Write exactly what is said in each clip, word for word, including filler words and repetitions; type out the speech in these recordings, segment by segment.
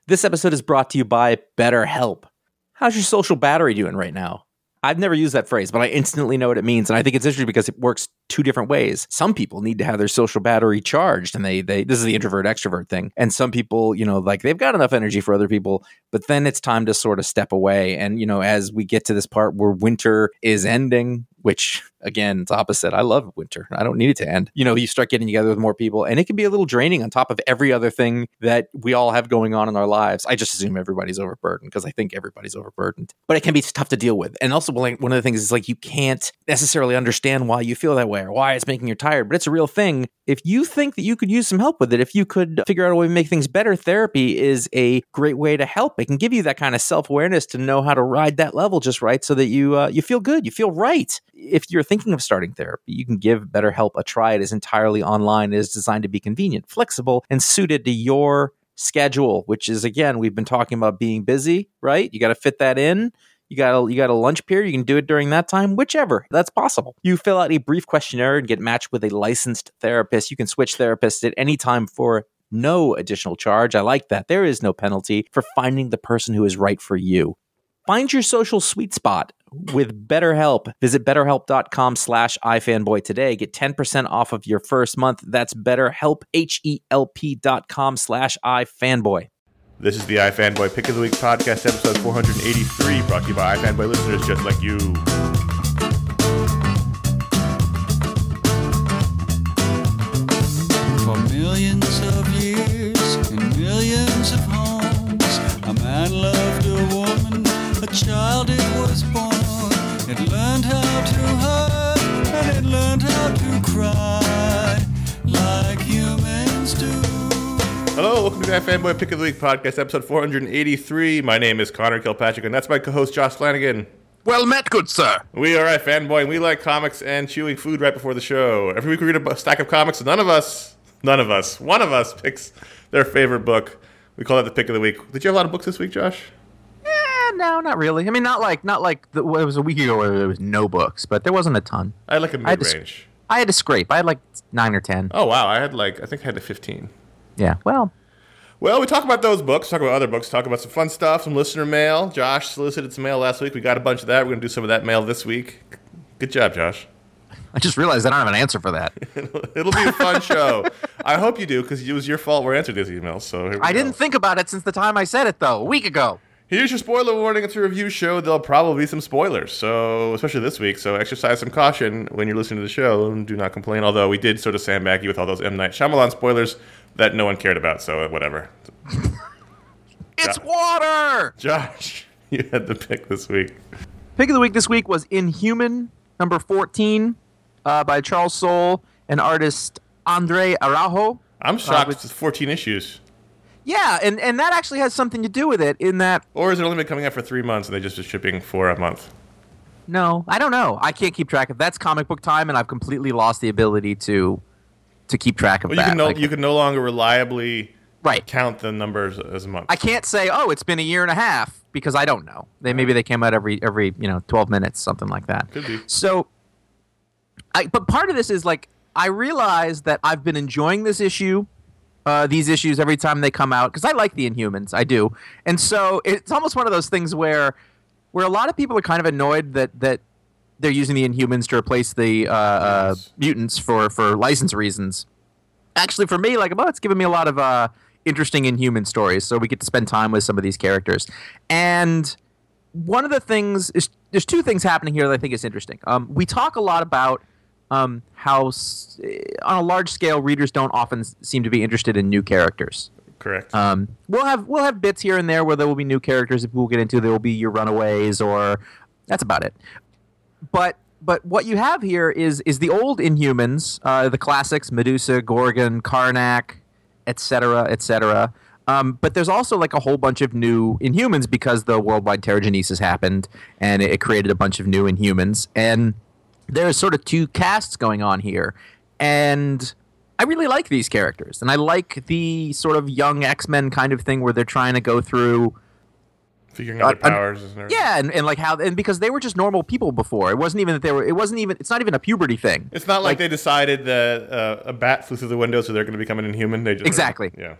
This episode is brought to you by BetterHelp. How's your social battery doing right now? I've never used that phrase, but I instantly know what it means. And I think it's interesting because it works two different ways. Some people need to have their social battery charged, and they, they, this is the introvert extrovert thing. And some people, you know, like they've got enough energy for other people, but then it's time to sort of step away. And, you know, as we get to this part where winter is ending, which again, it's opposite. I love winter. I don't need it to end. You know, you start getting together with more people, and it can be a little draining on top of every other thing that we all have going on in our lives. I just assume everybody's overburdened because I think everybody's overburdened, but it can be tough to deal with. And also, one of the things is like you can't necessarily understand why you feel that way or why it's making you tired, but it's a real thing. If you think that you could use some help with it, if you could figure out a way to make things better, therapy is a great way to help. It can give you that kind of self-awareness to know how to ride that level just right so that you uh, you feel good, you feel right. If you're thinking of starting therapy, you can give BetterHelp a try. It is entirely online. It is designed to be convenient, flexible, and suited to your schedule, which is, again, we've been talking about being busy, right? You got to fit that in. You got a, you got a lunch period. You can do it during that time, whichever. That's possible. You fill out a brief questionnaire and get matched with a licensed therapist. You can switch therapists at any time for no additional charge. I like that. There is no penalty for finding the person who is right for you. Find your social sweet spot with BetterHelp. Visit betterhelp.com slash ifanboy today. Get ten percent off of your first month. That's BetterHelp, H-E-L-P dot com slash ifanboy. This is the iFanboy Pick of the Week podcast, episode four eighty-three, brought to you by iFanboy listeners just like you. For millions of years in millions of homes, a man loved a woman, a child it was born. It learned how to hurt and it learned how to cry like humans do. Hello, welcome to the iFanboy Pick of the Week podcast, episode four eighty-three. My name is Connor Kilpatrick, and that's my co-host Josh Flanagan. Well met, good sir. We are iFanboy, and we like comics and chewing food right before the show. Every week we read a stack of comics, and none of us, none of us, one of us picks their favorite book. We call that the Pick of the Week. Did you have a lot of books this week, Josh? Eh, no, not really. I mean, not like not like the, well, it was a week ago where there was no books, but there wasn't a ton. I had like a mid-range. I had to scrape. I had like nine or ten. Oh, wow. I had like, I think I had a fifteen. Yeah, well... Well, we talk about those books, talk about other books, talk about some fun stuff, some listener mail. Josh solicited some mail last week. We got a bunch of that. We're going to do some of that mail this week. Good job, Josh. I just realized I don't have an answer for that. It'll be a fun show. I hope you do, because it was your fault we're answering these emails. So here we I go. didn't think about it since the time I said it, though, a week ago. Here's your spoiler warning. It's a review show. There'll probably be some spoilers, so especially this week. So exercise some caution when you're listening to the show, and do not complain. Although we did sort of sandbag you with all those M. Night Shyamalan spoilers that no one cared about, so whatever. It's water! Josh, you had the pick this week. Pick of the week this week was Inhuman, number fourteen, uh, by Charles Soule and artist Andre Araujo. I'm shocked uh, with, it's fourteen issues. Yeah, and, and that actually has something to do with it in that... Or has it only been coming out for three months and they just been shipping for a month? No, I don't know. I can't keep track of That's comic book time, and I've completely lost the ability to to keep track of well, that. You can, no, like, you can no longer reliably... Right. Count the numbers as a month. I can't say, oh, it's been a year and a half, because I don't know. They maybe they came out every every you know twelve minutes, something like that. Could be. So, I but part of this is like I realize that I've been enjoying this issue, uh, these issues every time they come out, because I like the Inhumans, I do, and so it's almost one of those things where where a lot of people are kind of annoyed that that they're using the Inhumans to replace the uh, uh, mutants for for license reasons. Actually, for me, like, oh, it's given me a lot of uh, interesting Inhuman stories, so we get to spend time with some of these characters. And one of the things is there's two things happening here that I think is interesting. Um, we talk a lot about um, how, s- on a large scale, readers don't often s- seem to be interested in new characters. Correct. Um, we'll have we'll have bits here and there where there will be new characters that we'll get into. There will be your Runaways, or that's about it. But but what you have here is is the old Inhumans, uh, the classics: Medusa, Gorgon, Karnak, et cetera, et cetera. Um, but there's also like a whole bunch of new Inhumans because the worldwide Terrigenesis happened, and it, it created a bunch of new Inhumans. And there's sort of two casts going on here, and I really like these characters, and I like the sort of young X-Men kind of thing where they're trying to go through figuring out uh, their powers. Uh, yeah, and, and like how, and because they were just normal people before. It wasn't even that they were. It wasn't even. It's not even a puberty thing. It's not like, like they decided that uh, a bat flew through the window, so they're going to become an Inhuman. They just exactly. Yeah.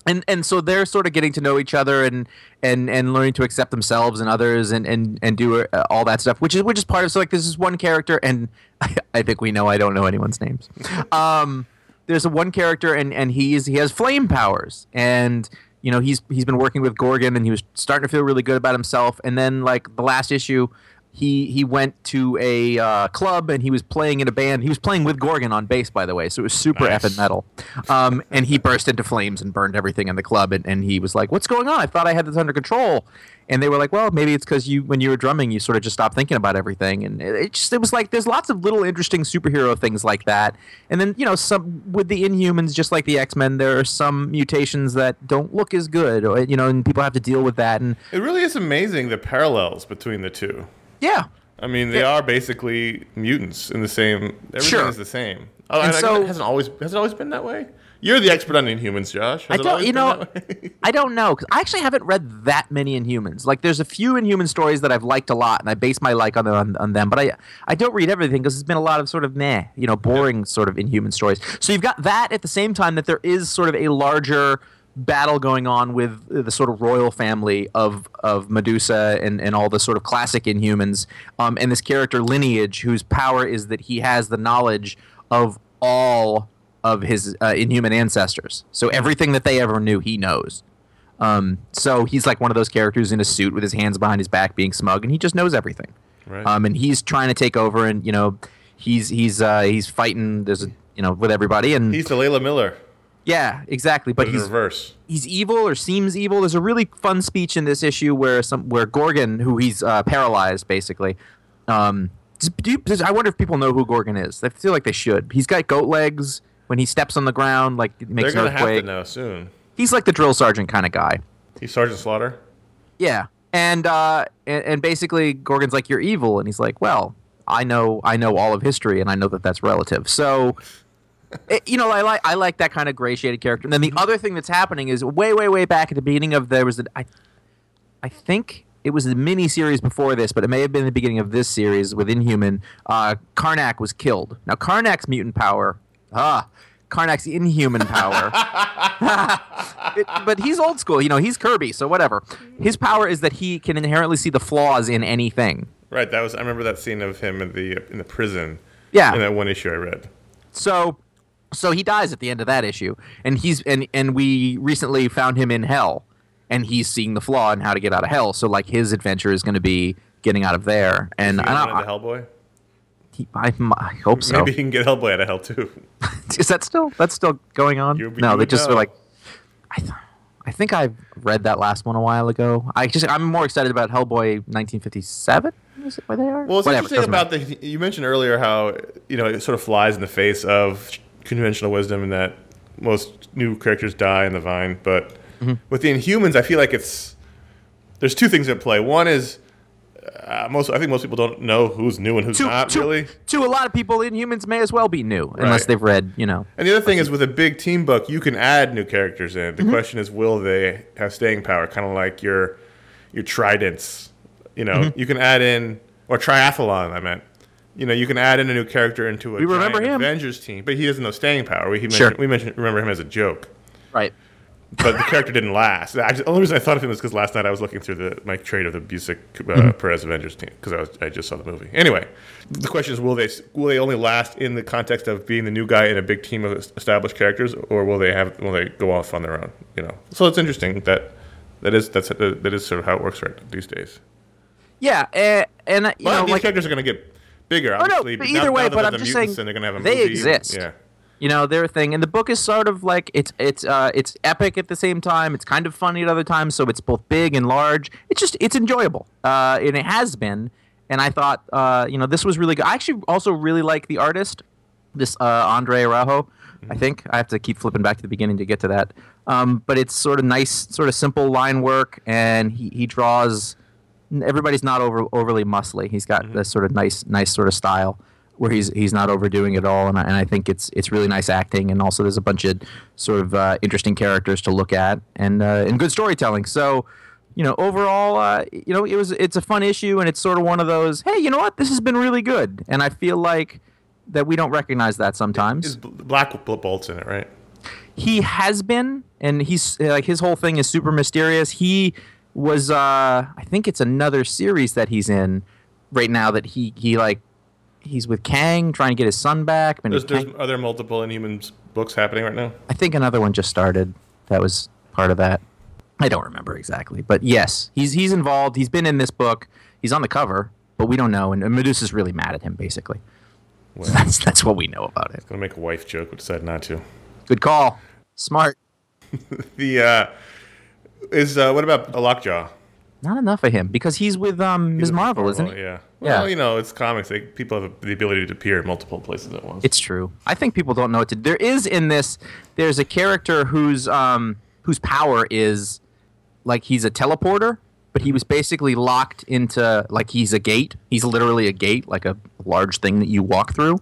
and and so they're sort of getting to know each other and and and learning to accept themselves and others and and and do uh, all that stuff, which is which is part of. So like this is one character, and I, I think we know I don't know anyone's names. Um, there's a one character, and and he's he has flame powers, and you know he's he's been working with Gorgon, and he was starting to feel really good about himself, and then like the last issue. He he went to a uh, club and he was playing in a band. He was playing with Gorgon on bass, by the way, so it was super Nice. effing metal. Um, and he burst into flames and burned everything in the club. And, and he was like, "What's going on? I thought I had this under control." And they were like, "Well, maybe it's because you, when you were drumming, you sort of just stopped thinking about everything." And it, it just it was like there's lots of little interesting superhero things like that. And then you know some with the Inhumans, just like the X-Men, there are some mutations that don't look as good, or, you know, and people have to deal with that. And It really is amazing the parallels between the two. yeah. I mean, they Yeah. are basically mutants in the same. Everything Sure. is the same. Oh, And and I so- guess it hasn't always has it always been that way? You're the expert on Inhumans, Josh. Has I it don't, always you been know, that way? I don't know because I actually haven't read that many Inhumans. Like, there's a few Inhuman stories that I've liked a lot, and I base my like on on, on them. But I I don't read everything because there's been a lot of sort of meh, you know, boring sort of Inhuman stories. So you've got that at the same time that there is sort of a larger battle going on with the sort of royal family of of Medusa and, and all the sort of classic Inhumans, um, and this character Lineage, whose power is that he has the knowledge of all of his uh, Inhuman ancestors. So everything that they ever knew, he knows. Um, so he's like one of those characters in a suit with his hands behind his back, being smug, and he just knows everything. Right. Um, and he's trying to take over, and you know, he's he's uh, he's fighting. There's a you know with everybody, and He's the Layla Miller, yeah, exactly. But but in he's reverse. he's evil or seems evil. There's a really fun speech in this issue where some where Gorgon, who he's uh, paralyzed basically. Um, does, do you, does, I wonder if people know who Gorgon is. I feel like they should. He's got goat legs. When he steps on the ground, like it makes They're an gonna have to earthquake. know soon. He's like the drill sergeant kind of guy. He's Sergeant Slaughter. Yeah, and uh, and, and basically Gorgon's like, "You're evil," and he's like, "Well, I know I know all of history, and I know that that's relative." So. It, you know, I like I like that kind of gray shaded character. And then the other thing that's happening is way, way, way back at the beginning of there was a, I, I think it was a mini series before this, but it may have been the beginning of this series with Inhuman. Uh, Karnak was killed. Now Karnak's mutant power, ah, Karnak's Inhuman power. It- but he's old school. You know, he's Kirby, so whatever. His power is that he can inherently see the flaws in anything. Right. That was. I remember that scene of him in the in the prison. Yeah. In that one issue I read. So, so he dies at the end of that issue, and he's and and we recently found him in hell, and he's seeing the flaw and how to get out of hell. So, like, his adventure is going to be getting out of there. And He I, went don't, into Hellboy. he, I, I hope so. Maybe he can get Hellboy out of hell too. Is that still that's still going on? You- no, you they would just know. were like, I, th- I think I read that last one a while ago. I just I'm more excited about Hellboy nineteen fifty-seven. Is it where they are? Well, it's Whatever, interesting doesn't about matter. the. You mentioned earlier how you know it sort of flies in the face of conventional wisdom, and that most new characters die in the Vine. But Mm-hmm. with the Inhumans, I feel like it's there's two things at play. One is uh, most. I think most people don't know who's new and who's To, not to, really. to a lot of people, Inhumans may as well be new unless Right. they've read, you know. And the other thing is with a big team book, you can add new characters in. Mm-hmm. The question is, will they have staying power? Kind of like your your tridents. You know, Mm-hmm. you can add in or triathlon. I meant. You know, you can add in a new character into a We remember giant him. Avengers team, but he has no staying power. We, he Sure. mentioned, we mentioned remember him as a joke, Right. but the character didn't last. The only reason I thought of him was because last night I was looking through the my trade of the Busick uh, Mm-hmm. Perez Avengers team because I was I just saw the movie. Anyway, the question is, will they will they only last in the context of being the new guy in a big team of established characters, or will they have will they go off on their own? You know, so it's interesting that that is that's that is sort of how it works right these days. Yeah, uh, and uh, you Well, know, these like characters are going to get bigger, Oh, no, obviously. but now- either way, now that but they're I'm the just mutants saying and they're going to have a they movie. exist. Yeah. you know, their thing, and the book is sort of like it's it's uh it's epic at the same time. It's kind of funny at other times, so it's both big and large. It's just it's enjoyable, uh, and it has been. And I thought, uh, you know, this was really good. I actually also really like the artist, this uh, Andre Araujo. I think I have to keep flipping back to the beginning to get to that. Um, but it's sort of nice, sort of simple line work, and he, he draws. Everybody's not over overly muscly. He's got Mm-hmm. this sort of nice, nice sort of style where he's he's not overdoing it all, and I, and I think it's it's really nice acting, and also there's a bunch of sort of uh, interesting characters to look at, and uh, and good storytelling. So, you know, overall, uh, you know, it was it's a fun issue, and it's sort of one of those, hey, you know what, this has been really good, and I feel like that we don't recognize that sometimes. Is Black Bolt's in it, right? he has been, and he's like his whole thing is super mysterious. He was, uh, I think it's another series that he's in right now that he he like he's with Kang trying to get his son back. I mean, There's, there's Kang, are there multiple Inhumans books happening right now? I think another one just started. That was part of that. I don't remember exactly, but yes, he's he's involved. He's been in this book. He's on the cover, but we don't know. And Medusa's really mad at him, basically. Well, So that's that's what we know about it. gonna make a wife joke, but decided not to. Good call. Smart. The uh, is uh, what about a Lockjaw? Not enough of him because he's with um Miz He's a Marvel, Marvel, isn't he? Yeah. Yeah. Well, you know, it's comics. They, people have the ability to appear in multiple places at once. It's true. I think people don't know what to do. There is in this. There's a character whose um whose power is like he's a teleporter, but he was basically locked into like he's a gate. He's literally a gate, like a large thing that you walk through.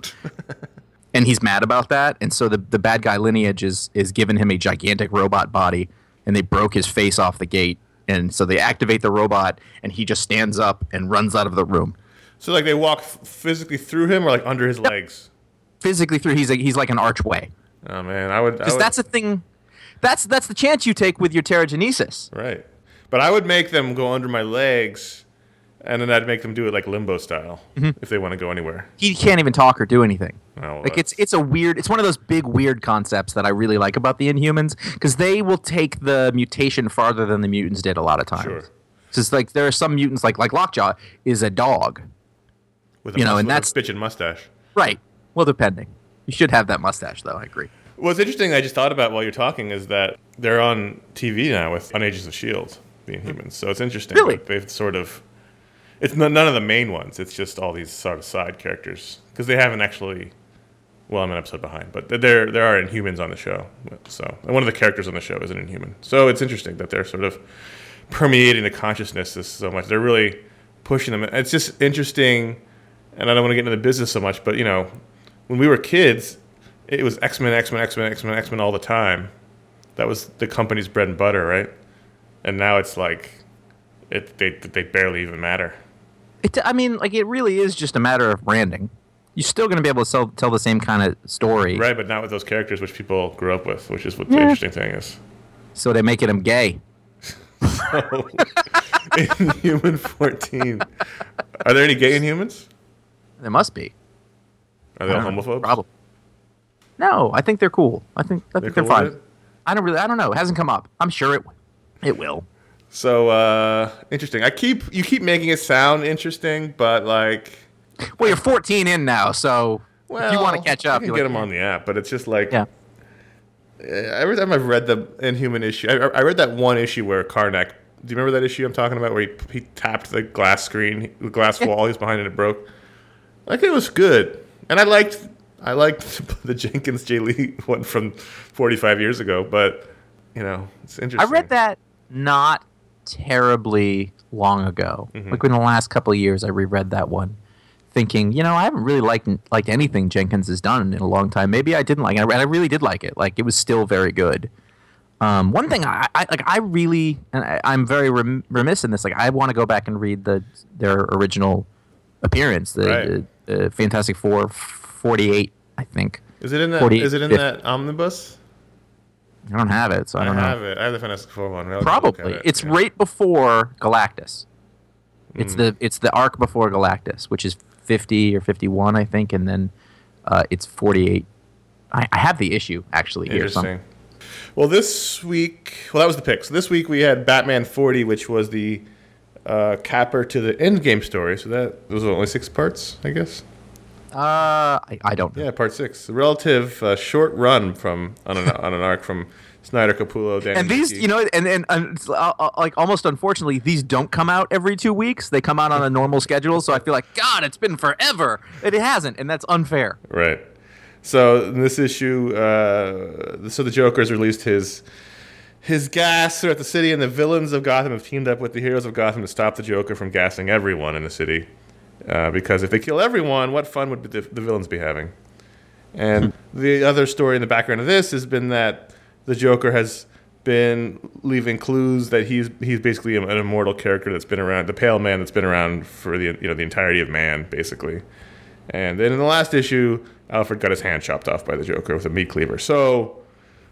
And he's mad about that, and so the the bad guy lineage is is giving him a gigantic robot body, and they broke his face off the gate, and so they activate the robot, and he just stands up and runs out of the room. So like they walk f- physically through him, or like under his legs. Physically through, he's like he's like an archway. Oh man, I would. I Because would that's a thing. That's that's the chance you take with your Terrigenesis. right. But I would make them go under my legs, and then I'd make them do it like Limbo style if they want to go anywhere. He can't even talk or do anything. Oh, well, Like it's that's- it's a weird. It's one of those big weird concepts that I really like about the Inhumans because they will take the mutation farther than the mutants did a lot of times. Sure. Just like there are some mutants like like Lockjaw is a dog. With a you know, mus- and with that's- a bitchin' mustache. Right. Well, depending. You should have that mustache though. I agree. What's interesting, I just thought about while you're talking, is that they're on T V now with on Agents of Shield, the Inhumans. So it's interesting. Really? that They've sort of. It's n- none of the main ones. It's just all these sort of side characters because they haven't actually. Well, I'm an episode behind, but there there are Inhumans on the show. So and one of the characters on the show is an Inhuman. So it's interesting that they're sort of permeating the consciousness so much. They're really pushing them. It's just interesting, and I don't want to get into the business so much, but you know, when we were kids, it was X-Men, X-Men, X-Men, X-Men, X-Men all the time. That was the company's bread and butter, right? And now it's like, it they they barely even matter. It, I mean, like it really is just a matter of branding. You're still going to be able to sell, tell the same kind of story. Right, but not with those characters which people grew up with, which is what the Yeah. interesting thing is. So they make it him gay. So, Inhuman fourteen. Are there any gay Inhumans? There must be. Are they I all don't know. homophobes? Probably. No, I think they're cool. I think I think They're they're, cool with fine. it? I don't really. I don't know. It hasn't come up. I'm sure it. It will. So, uh, interesting. I keep, you keep making it sound interesting, but like, Well, you're fourteen in now, so well, if you want to catch I up, can you're get like, them on the app, but it's just like, Yeah. uh, every time I've read the Inhuman issue, I, I read that one issue where Karnak, do you remember that issue I'm talking about where he, he tapped the glass screen, the glass wall he was behind and it broke? Like, it was good. And I liked, I liked the Jenkins J. Lee one from forty-five years ago, but, you know, it's I interesting. read that not terribly long ago. Mm-hmm. Like in the last couple of years, I reread that one, thinking, you know, I haven't really liked liked anything Jenkins has done in a long time. Maybe I didn't like it. And I really did like it. Like it was still very good. Um, one thing I, I like, I really, and I, I'm very rem- remiss in this. Like, I want to go back and read the their original appearance, the, Right. the, the Fantastic Four forty-eight, I think. Is it in that, forty-eight, is it in fifty. that omnibus? I don't have it, so I I don't know. have it. I have the Fantastic Four one. I'll look at Probably, it. it's Yeah. right before Galactus. It's Mm. the it's the arc before Galactus, which is fifty or fifty-one, I think, and then uh, it's forty-eight. I, I have the issue actually here. some- Interesting. Well, this week, well, that was the pick. So this week we had Batman forty, which was the uh, capper to the Endgame story. So that those are only six parts, I guess. Uh, I, I don't know. Yeah, part six. A relative uh, short run from on an on an arc from Snyder, Capullo, Danny. And these, McKee. you know, and and, and it's, uh, uh, like almost unfortunately, these don't come out every two weeks. They come out on a normal schedule. So I feel like God, it's been forever. It hasn't, and that's unfair. Right. So in this issue, uh, so the Joker has released his his gas throughout the city, and the villains of Gotham have teamed up with the heroes of Gotham to stop the Joker from gassing everyone in the city. Uh, because if they kill everyone, what fun would the, the villains be having? And the other story in the background of this has been that the Joker has been leaving clues that he's he's basically an immortal character that's been around, the Pale Man that's been around for the you know the entirety of man, basically. And then in the last issue, Alfred got his hand chopped off by the Joker with a meat cleaver. So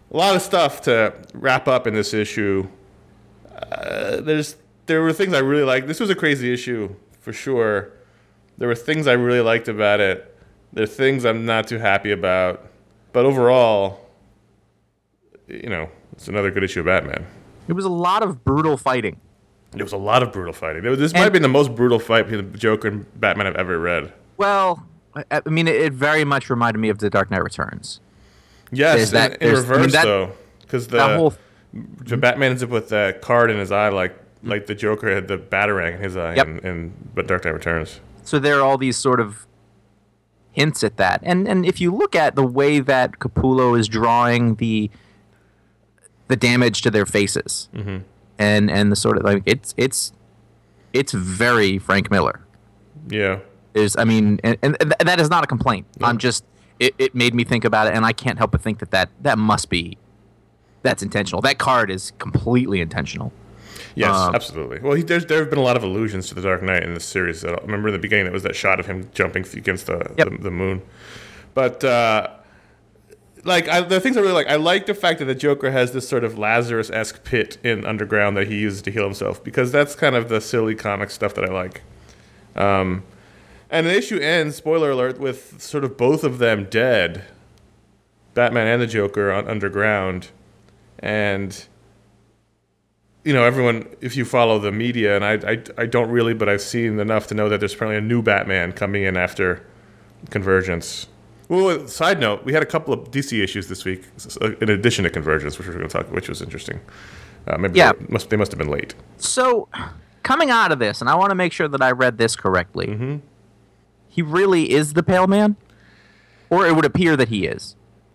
a lot of stuff to wrap up in this issue. Uh, there's there were things I really liked. This was a crazy issue for sure. There were things I really liked about it. There are things I'm not too happy about. But overall, you know, it's another good issue of Batman. It was a lot of brutal fighting. There was a lot of brutal fighting. This might have been the most brutal fight between the Joker and Batman I've ever read. Well, I, I mean, it, it very much reminded me of The Dark Knight Returns. Yes, that, in, in reverse, I mean, that, though. Because the, whole... the Batman ends up with that card in his eye like like the Joker had the Batarang in his eye yep. in, in but Dark Knight Returns. So there are all these sort of hints at that. And and if you look at the way that Capullo is drawing the the damage to their faces, mm-hmm. and and the sort of like it's it's it's very Frank Miller. Yeah. There's I mean and, and that is not a complaint. No. I'm just it, it made me think about it, and I can't help but think that, that that must be that's intentional. That card is completely intentional. Yes, um, absolutely. Well, he, there's there have been a lot of allusions to the Dark Knight in this series. I remember in the beginning, it was that shot of him jumping against the yep. the, the moon. But uh, like I, the things I really like, I like the fact that the Joker has this sort of Lazarus-esque pit in Underground that he uses to heal himself, because that's kind of the silly comic stuff that I like. Um, and the issue ends, spoiler alert, with sort of both of them dead, Batman and the Joker on Underground, and. You know, everyone, if you follow the media, and I, I, I don't really, but I've seen enough to know that there's apparently a new Batman coming in after Convergence. Well, side note, we had a couple of D C issues this week, in addition to Convergence, which we're going to talk, which was interesting. Uh, maybe yeah. they must, they must have been late. So, coming out of this, and I want to make sure that I read this correctly, mm-hmm. he really is the Pale Man? Or it would appear that he is?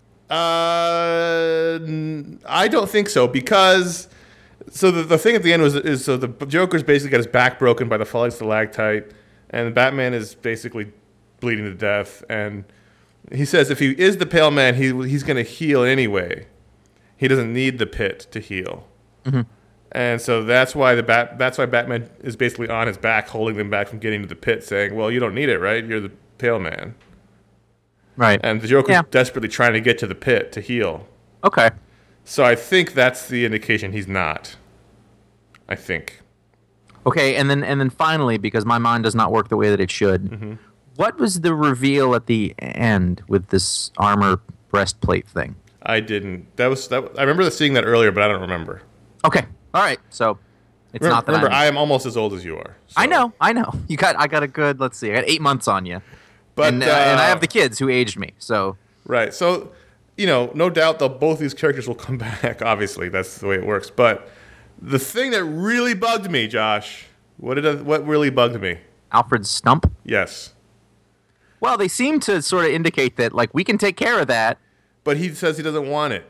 Uh, I don't think so, because... So the the thing at the end was is so the Joker's basically got his back broken by the falling stalactite, and Batman is basically bleeding to death. And he says if he is the Pale Man, he he's going to heal anyway. He doesn't need the pit to heal, mm-hmm. and so that's why the bat that's why Batman is basically on his back, holding them back from getting to the pit, saying, "Well, you don't need it, right? You're the Pale Man." Right. And the Joker's yeah. desperately trying to get to the pit to heal. Okay. So I think that's the indication he's not. I think. Okay, and then and then finally, because my mind does not work the way that it should, mm-hmm. what was the reveal at the end with this armor breastplate thing? I didn't. That was that. I remember seeing that earlier, but I don't remember. Okay, all right. So it's remember, not that. Remember, I'm, I am almost as old as you are. So. I know, I know. You got, I got a good. Let's see, I got eight months on you, but and, uh, uh, and I have the kids who aged me. So right. So you know, no doubt that both these characters will come back. Obviously, that's the way it works. But the thing that really bugged me, Josh, what did I, what really bugged me? Alfred's stump? Yes. Well, they seem to sort of indicate that, like, we can take care of that. But he says he doesn't want it.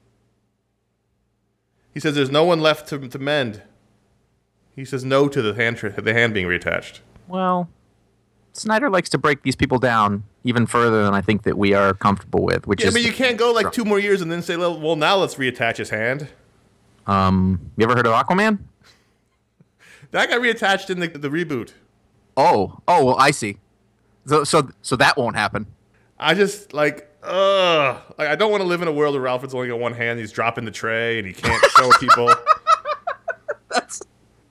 He says there's no one left to, to mend. He says no to the hand the hand being reattached. Well, Snyder likes to break these people down even further than I think that we are comfortable with. Which yeah, is but you can't go like two more years and then say, well, now let's reattach his hand. Um, you ever heard of Aquaman? That got reattached in the the reboot. Oh, oh, well, I see. So, so, so that won't happen. I just like, ugh. Like, I don't want to live in a world where Alfred's only got one hand. He's dropping the tray and he can't show people. That's.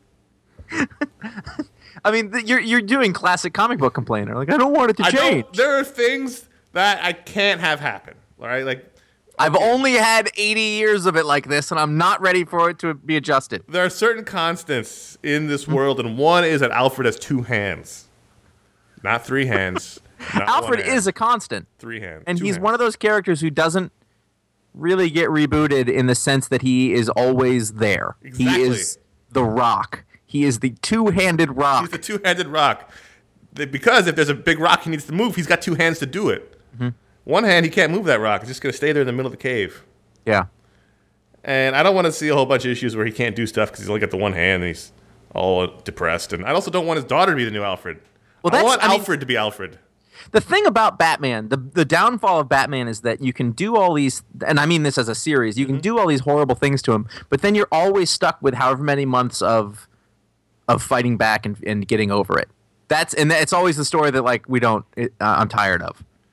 I mean, you're you're doing classic comic book complainer. Like, I don't want it to I change. Don't, there are things that I can't have happen. All right, like. I've only had eighty years of it like this, and I'm not ready for it to be adjusted. There are certain constants in this world, and one is that Alfred has two hands. Not three hands. Not Alfred hand. is a constant. Three hands. And he's hands. one of those characters who doesn't really get rebooted in the sense that he is always there. Exactly. He is the Rock. He is the two-handed Rock. He's the two-handed Rock. Because if there's a big rock he needs to move, he's got two hands to do it. Mm-hmm. One hand, he can't move that rock. It's just going to stay there in the middle of the cave. Yeah. And I don't want to see a whole bunch of issues where he can't do stuff because he's only got the one hand and he's all depressed. And I also don't want his daughter to be the new Alfred. Well, I want I Alfred mean, to be Alfred. The thing about Batman, the the downfall of Batman is that you can do all these, and I mean this as a series, you can mm-hmm. do all these horrible things to him, but then you're always stuck with however many months of of fighting back and, and getting over it. That's and it's always the story that like we don't. It, uh, I'm tired of.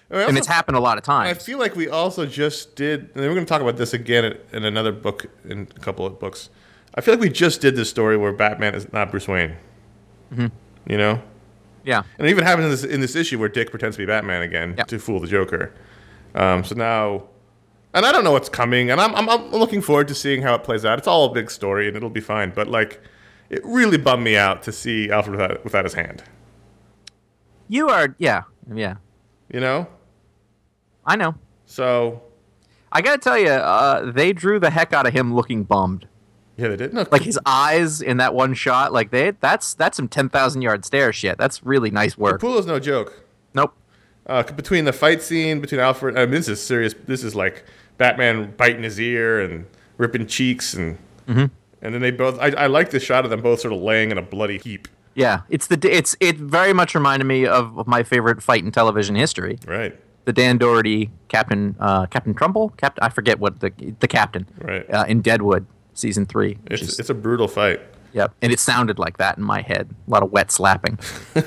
I mean, and also, it's happened a lot of I times. feel like we also just did, and we're going to talk about this again in another book, in a couple of books. I feel like we just did this story where Batman is not Bruce Wayne. Mm-hmm. You know? Yeah. And it even happens in this, in this issue where Dick pretends to be Batman again Yep. to fool the Joker. Um, so now, and I don't know what's coming, and I'm, I'm I'm looking forward to seeing how it plays out. It's all a big story, and it'll be fine. But like, it really bummed me out to see Alfred without, without his hand. You are, yeah, yeah. You know? I know. So I gotta tell you, uh, they drew the heck out of him looking bummed. yeah, they did. No, Like his eyes in that one shot, like they that's that's some ten thousand yard stare shit. That's really nice work. Capullo's no joke. Nope. Uh, between the fight scene between Alfred, I mean, this is serious. This is like Batman biting his ear and ripping cheeks, and Mm-hmm. and then they both. I, I like this shot of them both sort of laying in a bloody heap. Yeah, it's the it's it very much reminded me of, of my favorite fight in television history. Right. The Dan Doherty Captain uh, Captain Trumbull, Captain I forget what the the captain Right. uh, in Deadwood season three. Which It's is, it's a brutal fight. yep, and it sounded like that in my head. A lot of wet slapping.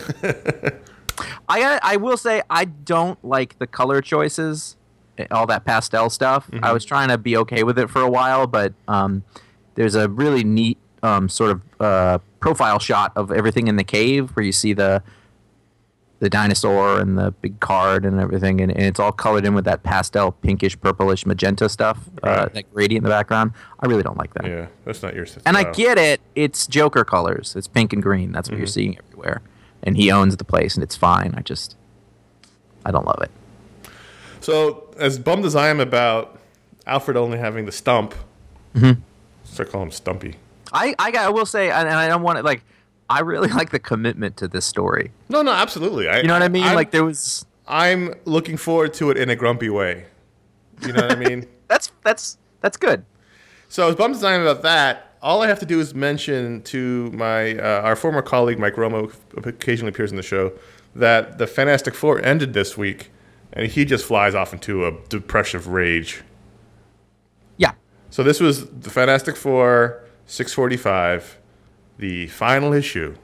I I will say I don't like the color choices, all that pastel stuff. Mm-hmm. I was trying to be okay with it for a while, but um, there's a really neat um, sort of uh, profile shot of everything in the cave where you see the the dinosaur and the big card and everything, and, and it's all colored in with that pastel pinkish, purplish, magenta stuff, uh, Right. that gradient in the background. I really don't like that. Yeah, that's not your style. And I get it. It's Joker colors. It's pink and green. That's what you're seeing everywhere. And he owns the place, and it's fine. I just, I don't love it. So, as bummed as I am about Alfred only having the stump, mm-hmm. start calling him Stumpy. I, I, got, I will say, and I don't want to, like, I really like the commitment to this story. No, no, absolutely. I, You know what I mean? I'm, like, there was, I'm looking forward to it in a grumpy way. You know what I mean? that's, that's, that's good. So, as bummed as I am about that, all I have to do is mention to my uh, our former colleague Mike Romo, who occasionally appears in the show, that the Fantastic Four ended this week, and he just flies off into a depressive rage. Yeah. So this was the Fantastic Four six forty-five, the final issue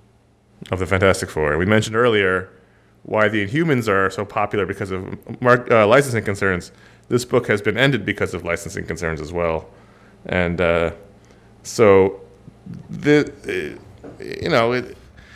of the Fantastic Four. We mentioned earlier why the Inhumans are so popular because of mark, uh, licensing concerns. This book has been ended because of licensing concerns as well, and uh, so the uh, you know it,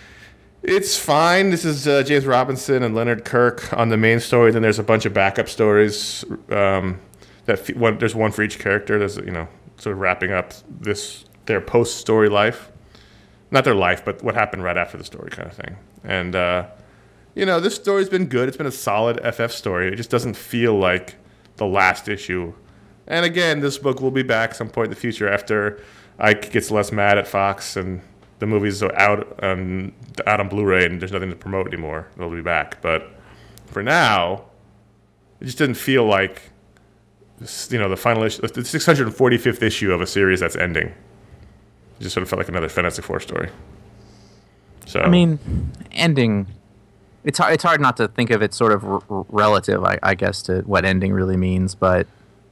it's fine. This is uh, James Robinson and Leonard Kirk on the main story. Then there's a bunch of backup stories. Um, that f- one, there's one for each character. There's you know sort of wrapping up this their post story life, not their life, but what happened right after the story kind of thing. And uh, you know this story's been good. It's been a solid F F story. It just doesn't feel like the last issue. And again, this book will be back some point in the future after Ike gets less mad at Fox and the movie's out on out on Blu-ray and there's nothing to promote anymore. It'll be back, but for now, it just didn't feel like you know the final issue, the six hundred forty-fifth issue of a series that's ending. It just sort of felt like another Fantastic Four story. So I mean, ending. It's hard. It's hard not to think of it sort of r- r- relative, I, I guess, to what ending really means. But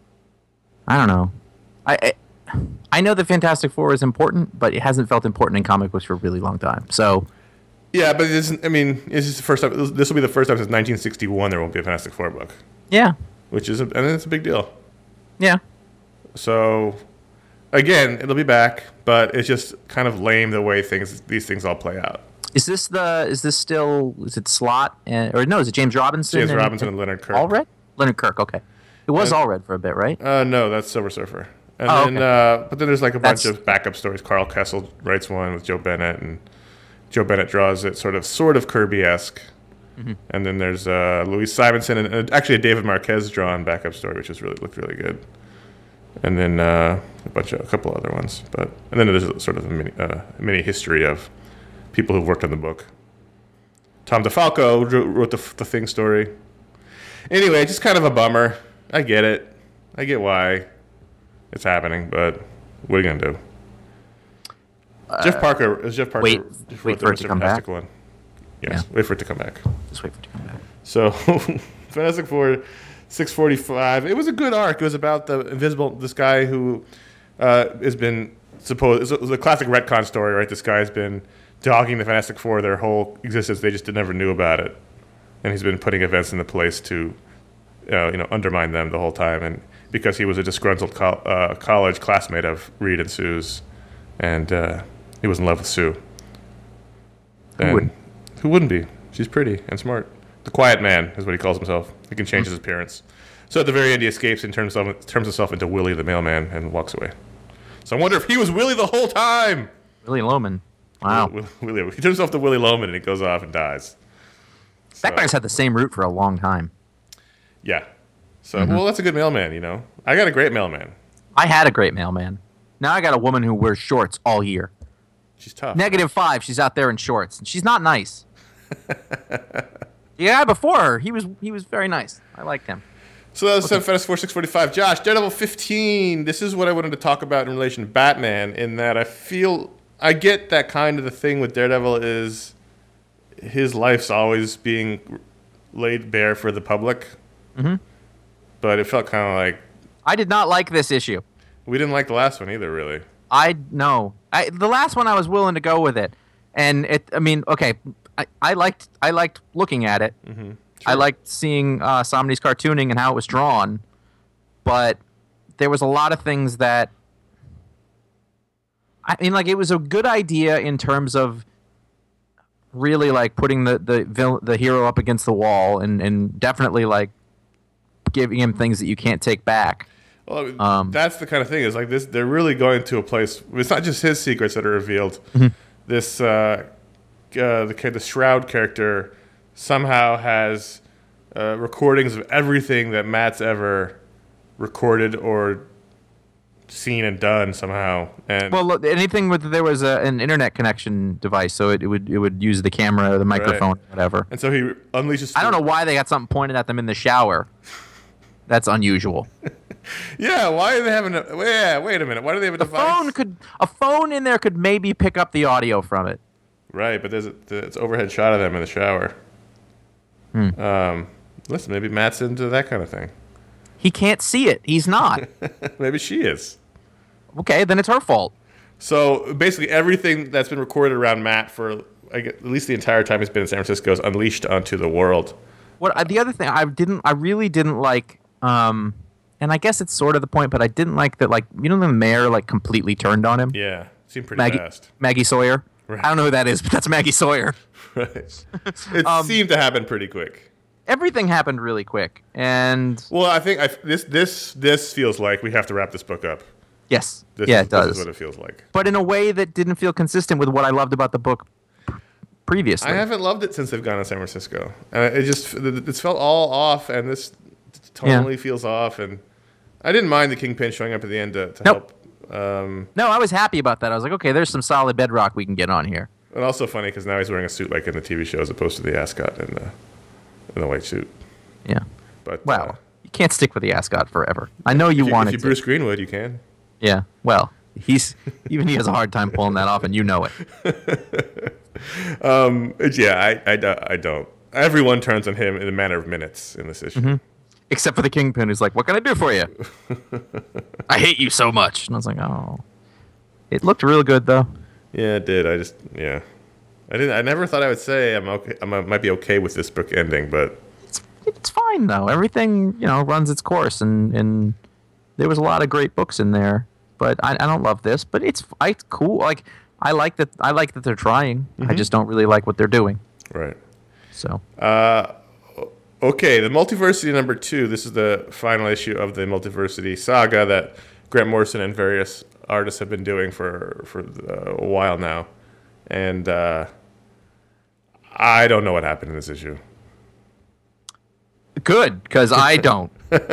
I don't know. I, I I know the Fantastic Four is important, but it hasn't felt important in comic books for a really long time. So yeah, but it isn't, I mean, this is the first time. This will be the first time since nineteen sixty-one there won't be a Fantastic Four book, yeah, which is a, and it's a big deal. yeah. So again, it'll be back, but it's just kind of lame the way things these things all play out. Is this the? Is this still? Is it Slott and or no? Is it James Robinson? James and, Robinson and Leonard Kirk. Allred? Leonard Kirk. Okay. It was And- Allred for a bit, right? Uh, no, that's Silver Surfer. And Oh, then, okay. uh, but then there's like a bunch That's- of backup stories. Carl Kessel writes one with Joe Bennett, and Joe Bennett draws it sort of, sort of Kirby-esque. Mm-hmm. And then there's uh, Louise Simonson and uh, actually a David Marquez drawn backup story, which is really looked really good. And then uh, a bunch of a couple other ones, but and then there's a, sort of a mini, uh, mini history of people who've worked on the book. Tom DeFalco wrote, wrote the the Thing story. Anyway, just kind of a bummer. I get it. I get why it's happening, but what are you gonna do? Uh, Jeff Parker is Jeff Parker. wait- wrote wait the for it to Mister come Fantastic back? one. Yes, wait for it to come back. Just wait for it to come back. So, Fantastic Four, six forty-five. It was a good arc. It was about the invisible. This guy who uh, has been supposed. It was a classic retcon story, right? This guy has been dogging the Fantastic Four their whole existence. They just never knew about it. and he's been putting events into place to, uh, you know, undermine them the whole time. And because he was a disgruntled co- uh, college classmate of Reed and Sue's, and uh, he was in love with Sue. Who And wouldn't? Who wouldn't be? She's pretty and smart. The quiet man is what he calls himself. He can change his appearance. So at the very end, he escapes and turns, himself, turns himself into Willie the mailman and walks away. So I wonder if he was Willie the whole time. Willie Loman. Wow. Willie, Willie, he turns himself to Willie Loman and he goes off and dies. So, That guy's had the same route for a long time. Yeah. So, well, that's a good mailman, you know. I got a great mailman. I had a great mailman. Now I got a woman who wears shorts all year. She's tough. Negative five, she's out there in shorts. And she's not nice. The guy before her, he was he was very nice. I liked him. So that was seven Fantastic Four six forty-five. Josh, Daredevil fifteen. This is what I wanted to talk about in relation to Batman, in that I feel I get that kind of the thing with Daredevil is his life's always being laid bare for the public. Mm-hmm. But it felt kind of like I did not like this issue. we didn't like the last one either, really. I no. I the last one I was willing to go with it, and it. I mean, okay. I, I liked I liked looking at it. Mm-hmm. Sure. I liked seeing uh, Somni's cartooning and how it was drawn, but there was a lot of things that. I mean, like it was a good idea in terms of really like putting the the vil- the hero up against the wall and and definitely like giving him things that you can't take back. Well, Um, that's the kind of thing is like this. They're really going to a place. It's not just his secrets that are revealed. Mm-hmm. This uh, uh, the the Shroud character somehow has uh, recordings of everything that Matt's ever recorded or seen and done somehow. And well, look, anything with there was a, an internet connection device, so it, it would it would use the camera, the microphone, Right. whatever. and so he unleashes. I don't know why they got something pointed at them in the shower. That's unusual. Yeah, why are they having a? Yeah, wait a minute. Why do they have a The device? phone could a phone in there could maybe pick up the audio from it. Right, but there's a, it's overhead shot of them in the shower. Hmm. Um, listen, maybe Matt's into that kind of thing. He can't see it. He's not. Maybe she is. Okay, then it's her fault. So basically, everything that's been recorded around Matt for I guess, at least the entire time he's been in San Francisco is unleashed onto the world. What uh, the other thing I didn't, I really didn't like, um, and I guess it's sort of the point, but I didn't like that. Like you know, the mayor like completely turned on him. Yeah, seemed pretty Maggie, fast. Maggie Sawyer. Right. I don't know who that is, but that's Maggie Sawyer. Right. It Um, seemed to happen pretty quick. Everything happened really quick, and Well, I think I, this this this feels like we have to wrap this book up. yes, This yeah, is, it does. This is what it feels like. But in a way that didn't feel consistent with what I loved about the book previously. I haven't loved it since they've gone to San Francisco. Uh, it just it's felt all off, and this totally Yeah. feels off. And I didn't mind the Kingpin showing up at the end to, to Nope. help. Um, No, I was happy about that. I was like, okay, there's some solid bedrock we can get on here. and also funny because now he's wearing a suit like in the T V show as opposed to the ascot in the in the white suit. Yeah. But Well, uh, you can't stick with the ascot forever. I know you if you, wanted if you to. Bruce Greenwood, you can. Yeah. Well, he's even he has a hard time pulling that off, and you know it. Um, it's- yeah, I, I, do- I don't. Everyone turns on him in a matter of minutes in this issue. Mm-hmm. Except for the Kingpin, who's like, "What can I do for you? I hate you so much." And I was like, "Oh." It looked real good, though. Yeah, it did. I just yeah, I didn't. I never thought I would say I'm okay. I might be okay with this book ending, but It's it's fine though. Everything you know runs its course, and and there was a lot of great books in there. But I, I don't love this. But it's I, it's cool. Like I like that. I like that they're trying. I just don't really like what they're doing. right. So Uh, okay, the Multiversity number two. This is the final issue of the Multiversity saga that Grant Morrison and various artists have been doing for for uh, a while now, and uh, I don't know what happened in this issue. good, because I don't.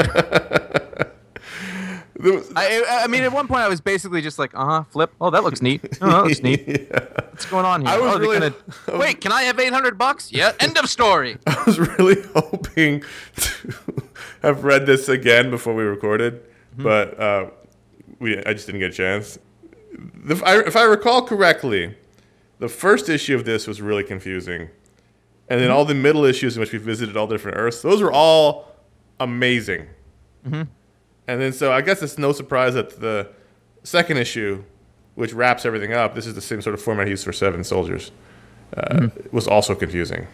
There was- I, I mean, at one point, I was basically just like, uh huh, flip. Oh, that looks neat. Oh, that looks neat. What's going on here? I was oh, they're really- gonna... I was- Wait, can I have eight hundred bucks? Yeah, end of story. I was really hoping to have read this again before we recorded, Mm-hmm. but uh, we I just didn't get a chance. The, if, I, if I recall correctly, the first issue of this was really confusing, and then Mm-hmm. all the middle issues in which we visited all different Earths, those were all amazing. Mm-hmm. And then so I guess it's no surprise that the second issue, which wraps everything up, this is the same sort of format he used for Seven Soldiers, uh, Mm-hmm. was also confusing.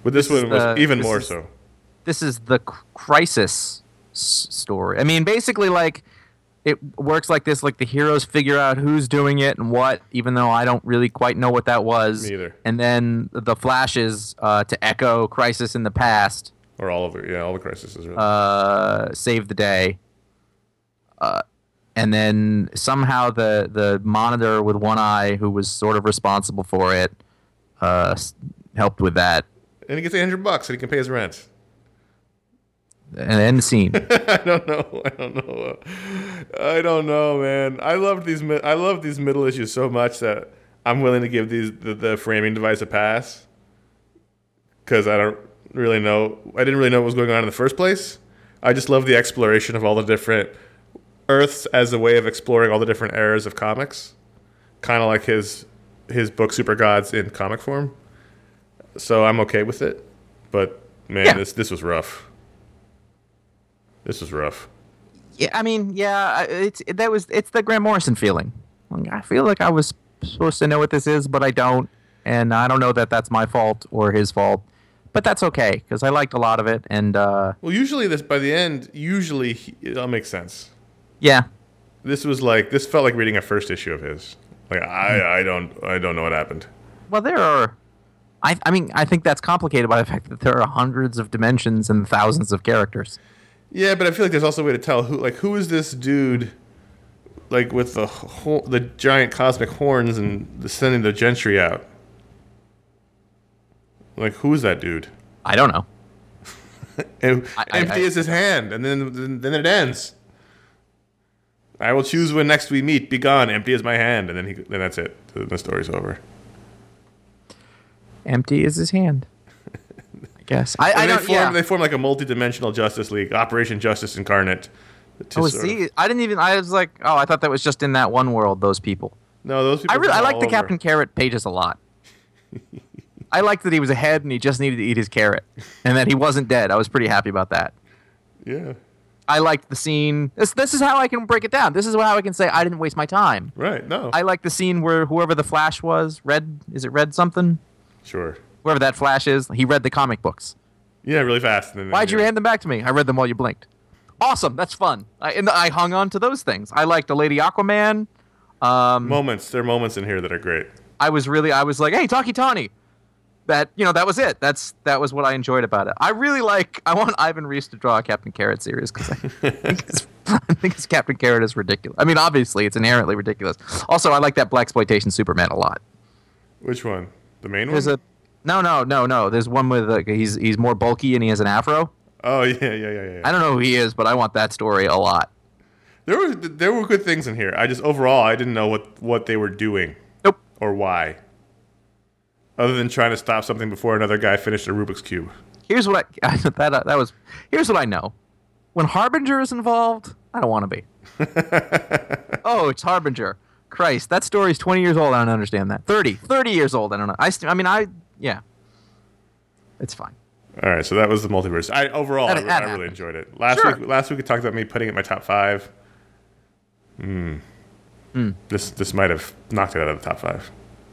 But this, This is one was the- even this more is- so. This is the c- crisis s- story. I mean, basically, like it works like this: like the heroes figure out who's doing it and what, even though I don't really quite know what that was. Me either. And then the flashes uh, to echo Crisis in the Past. Or all of it. Yeah, all the crises. Really. Uh, save the day. Uh, and then somehow the the monitor with one eye, who was sort of responsible for it, uh, s- helped with that. and he gets eight hundred bucks and he can pay his rent. And end scene. I don't know. I don't know. I don't know, man. I love these. mi- I love these middle issues so much that I'm willing to give these the, the framing device a pass because I don't really know. I didn't really know what was going on in the first place. I just love the exploration of all the different Earths as a way of exploring all the different eras of comics, kind of like his his book Super Gods in comic form. So I'm okay with it, but man, Yeah. this this was rough. This was rough. Yeah, I mean, yeah, I- it's that was it's the Grant Morrison feeling. Like, I feel like I was supposed to know what this is, but I don't, and I don't know that that's my fault or his fault, but that's okay because I liked a lot of it, and uh, Well, usually this by the end, usually he, it'll make sense. yeah, This was like this felt like reading a first issue of his. Like I, I don't, I don't know what happened. well, there are. I, I mean, I think that's complicated by the fact that there are hundreds of dimensions and thousands of characters. Yeah, but I feel like there's also a way to tell who, like, who is this dude, like with the ho- the giant cosmic horns and the sending the gentry out. Like, who is that dude? I don't know. And I- I- empty I- is his hand, and then then, then it ends. I will choose when next we meet. Be gone. Empty is my hand, and then he, then that's it. The story's over. Empty is his hand. I guess. I, I And they don't. form Yeah. they form like a multi-dimensional Justice League, Operation Justice Incarnate. to Oh, sort of- see, I didn't even. I was like, oh, I thought that was just in that one world. Those people. No, those people. I really, are I like all the over. Captain Carrot pages a lot. I liked that he was ahead and he just needed to eat his carrot, and that he wasn't dead. I was pretty happy about that. Yeah. I liked the scene. This, this is how I can break it down. This is how I can say I didn't waste my time. Right. No. I like the scene where whoever the Flash was, Red, is it Red something? Sure. Whoever that Flash is, he read the comic books. Yeah, really fast. And then- Why'd you yeah. hand them back to me? I read them while you blinked. Awesome, that's fun. I, and I hung on to those things. I liked the Lady Aquaman. Um, Moments. There are moments in here that are great. I was really, I was like, hey, Taki Tani. That, you know, that was it. That's that was what I enjoyed about it. I really like. I want Ivan Reese to draw a Captain Carrot series because I think his, I think his Captain Carrot is ridiculous. I mean, obviously, it's inherently ridiculous. Also, I like that blaxploitation Superman a lot. Which one? The main There's one? a no, no, no, no. There's one with like he's he's more bulky and he has an afro. Oh yeah, yeah, yeah, yeah. yeah. I don't know who he is, but I want that story a lot. There were there were good things in here. I just overall I didn't know what what they were doing Nope. or why. Other than trying to stop something before another guy finished a Rubik's cube. Here's what I that uh, that was. Here's what I know. When Harbinger is involved, I don't want to be. Oh, it's Harbinger. Christ, that story's twenty years old. I don't understand that. thirty. thirty years old. I don't know. I, st- I mean, I, yeah. It's fine. All right, so that was the multiverse. I overall That- I, that I really happened. enjoyed it. Last Sure. week last week we talked about me putting it in my top five. Hmm. This this might have knocked it out of the top five.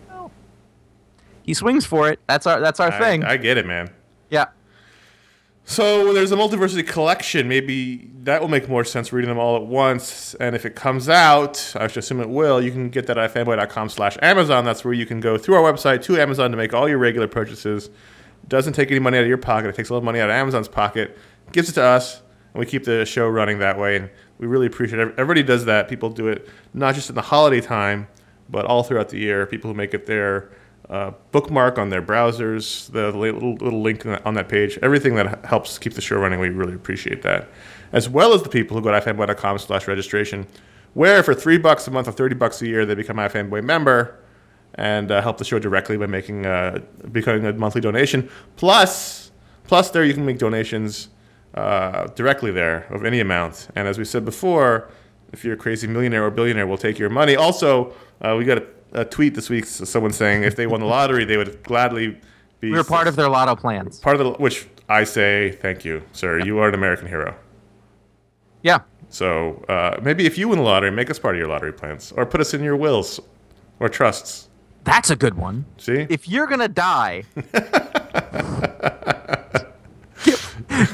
He swings for it. That's our that's our I, thing. I get it, man. yeah. So there's a multiversity collection. Maybe that will make more sense reading them all at once. And if it comes out, I should assume it will, you can get that at fanboy.com slash Amazon. That's where you can go through our website to Amazon to make all your regular purchases. It doesn't take any money out of your pocket. It takes a little money out of Amazon's pocket, gives it to us, and we keep the show running that way. And we really appreciate it. Everybody does that. People do it not just in the holiday time, but all throughout the year. People who make it their uh, bookmark on their browsers, the little, little link on that, on that page, everything that h- helps keep the show running, we really appreciate that. As well as the people who go to ifanboy.com slash registration, where for three bucks a month or thirty bucks a year, they become an iFanboy member and uh, help the show directly by making uh, becoming a monthly donation. Plus, plus there you can make donations uh, directly there of any amount. And as we said before, if you're a crazy millionaire or billionaire, we'll take your money. Also, uh, we got a, a tweet this week, so someone saying if they won the lottery, they would gladly be We were part of their lotto plans. part of the. Which I say, thank you, sir. You are an American hero. Yeah. So uh, maybe if you win the lottery, make us part of your lottery plans, or put us in your wills or trusts. That's a good one. See? If you're going to die,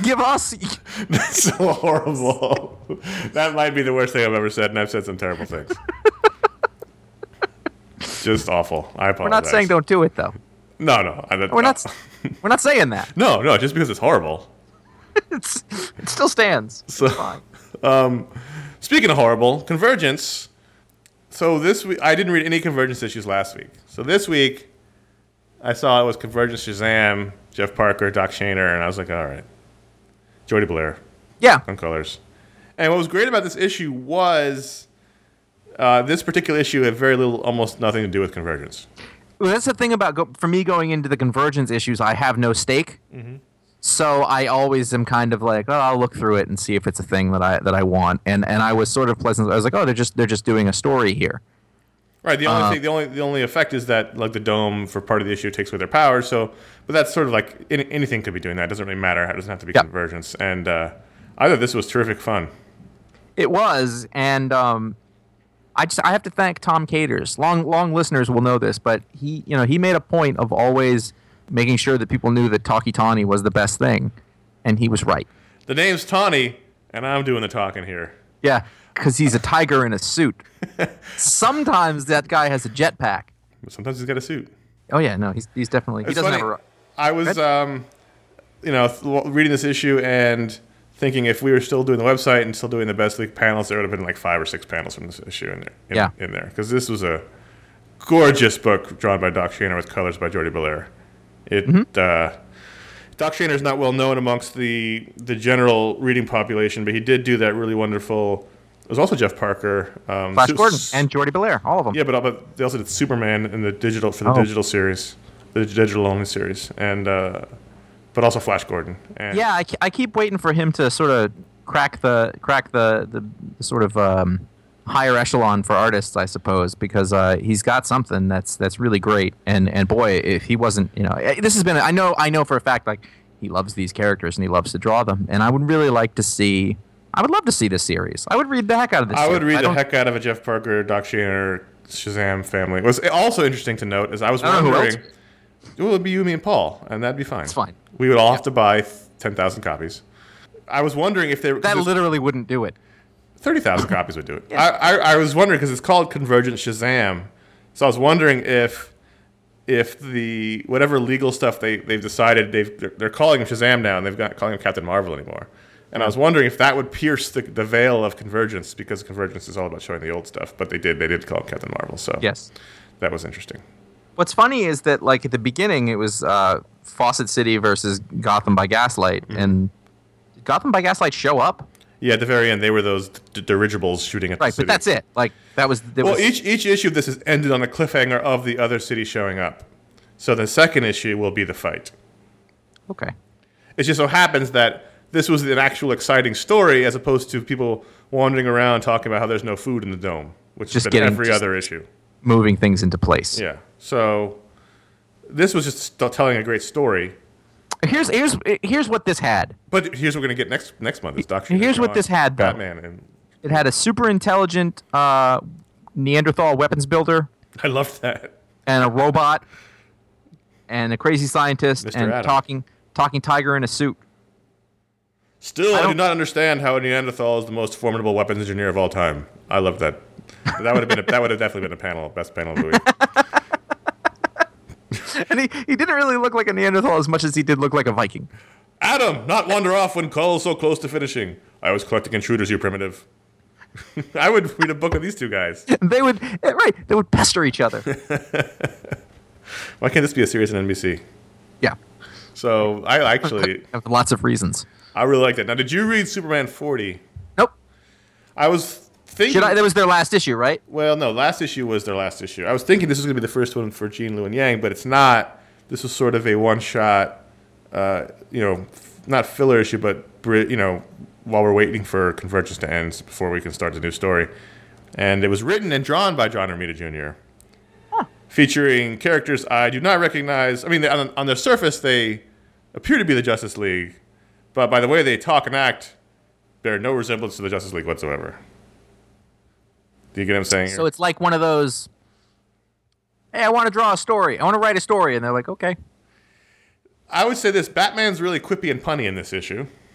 give us. That's so horrible. That might be the worst thing I've ever said, and I've said some terrible things. Just awful. I apologize. We're not saying don't do it though. No, no. I, We're not. We're not saying that. No, no. Just because it's horrible. It's, it still stands. So, It's fine. um, speaking of horrible, Convergence. So this week, I didn't read any Convergence issues last week. So this week, I saw it was Convergence Shazam, Jeff Parker, Doc Shaner, and I was like, all right. Jordie Bellaire Yeah. on colors. And what was great about this issue was uh, this particular issue had very little, almost nothing to do with Convergence. Well, that's the thing about go- for me going into the Convergence issues. I have no stake, Mm-hmm. so I always am kind of like, oh, I'll look through it and see if it's a thing that I that I want. And and I was sort of pleasant. I was like, oh, they're just they're just doing a story here. Right. The only Uh, thing, the only the only effect is that like the dome for part of the issue takes away their powers. So, but that's sort of like any, anything could be doing that. It doesn't really matter. It doesn't have to be Yeah. Convergence. And uh, I thought this was terrific fun. It was, and um, I just I have to thank Tom Caters. Long long listeners will know this, but he you know he made a point of always making sure that people knew that Talkie Tawny was the best thing, and he was right. The name's Tawny, and I'm doing the talking here. Yeah, because he's a tiger in a suit. Sometimes that guy has a jetpack. But sometimes he's got a suit. Oh yeah, no, he's he's definitely he It's doesn't funny. have a. I was, um, you know, th- reading this issue and thinking if we were still doing the website and still doing the Best League panels, there would have been like five or six panels from this issue in there. In, Yeah. in there, because this was a gorgeous book drawn by Doc Shaner with colors by Jordie Bellaire. It Mm-hmm. uh, Doc Shaner is not well known amongst the the general reading population, but he did do that really wonderful. It was also Jeff Parker, um, Flash Su- Gordon and Jordie Bellaire, all of them. yeah, but, but they also did Superman in the digital for the Oh. digital series, the digital only series, and uh, but also Flash Gordon. And Yeah, I, ke- I keep waiting for him to sort of crack the crack the the, the sort of um, higher echelon for artists, I suppose, because uh, he's got something that's that's really great. And and boy, if he wasn't, you know, eh, this has been I know I know for a fact like he loves these characters and he loves to draw them, and I would really like to see. I would love to see this series. I would read the heck out of this. I would series. read I the don't- heck out of a Jeff Parker, Doc Shaner, Shazam family. What's also interesting to note is I was I don't know who wondering, it would be you, me, and Paul, and that'd be fine. It's fine. We would all have to buy ten thousand copies. I was wondering if they were That literally wouldn't do it. thirty thousand copies would do it. I, I I was wondering because it's called Convergent Shazam, so I was wondering if if the whatever legal stuff they they've decided they've they're, they're calling him Shazam now and they've not calling him Captain Marvel anymore. And I was wondering if that would pierce the, the veil of Convergence because Convergence is all about showing the old stuff, but they did they did call him Captain Marvel, so Yes. that was interesting. What's funny is that, like, at the beginning, it was uh, Fawcett City versus Gotham by Gaslight, Mm-hmm. and did Gotham by Gaslight show up? Yeah, at the very end they were those d- dirigibles shooting at Right, the city. but that's it. Like, that was. There Well, was each each issue of this is ended on a cliffhanger of the other city showing up. So the second issue will be the fight. okay. It just so happens that this was an actual exciting story as opposed to people wandering around talking about how there's no food in the dome, which Just has been getting- every just- other issue. Moving things into place. Yeah. So this was just st- telling a great story. Here's here's here's what this had. But here's what we're going to get next next month is Doctor Here's what this had, though. Batman. And It had a super intelligent uh, Neanderthal weapons builder I loved that. and a robot and a crazy scientist Mister and Adam. talking talking tiger in a suit. Still, I I, do don't- not understand how a Neanderthal is the most formidable weapons engineer of all time. I love that. That would have been a, that would have definitely been a panel, best panel of the week. And he, he didn't really look like a Neanderthal as much as he did look like a Viking. Adam, not wander off when Cole's so close to finishing. I was collecting intruders, you primitive. I would read a book of these two guys. And they would eh, right, they would pester each other. Why can't this be a series on N B C? Yeah. So I actually, For lots of reasons. I really like that. Now, did you read Superman forty? Nope. I was thinking. Should I? That was their last issue, right? Well, no, last issue was their last issue. I was thinking this was going to be the first one for Gene Luen Yang, but it's not. This was sort of a one-shot, uh, you know, f- not filler issue, but bri- you know, while we're waiting for Convergence to end before we can start the new story. And it was written and drawn by John Romita Junior Featuring characters I do not recognize. I mean, they, on, on their surface, they appear to be the Justice League, but by the way they talk and act, bear no resemblance to the Justice League whatsoever. Do you get what I'm saying? So it's like one of those. Hey, I want to draw a story. I want to write a story, and they're like, okay. I would say this: Batman's really quippy and punny in this issue.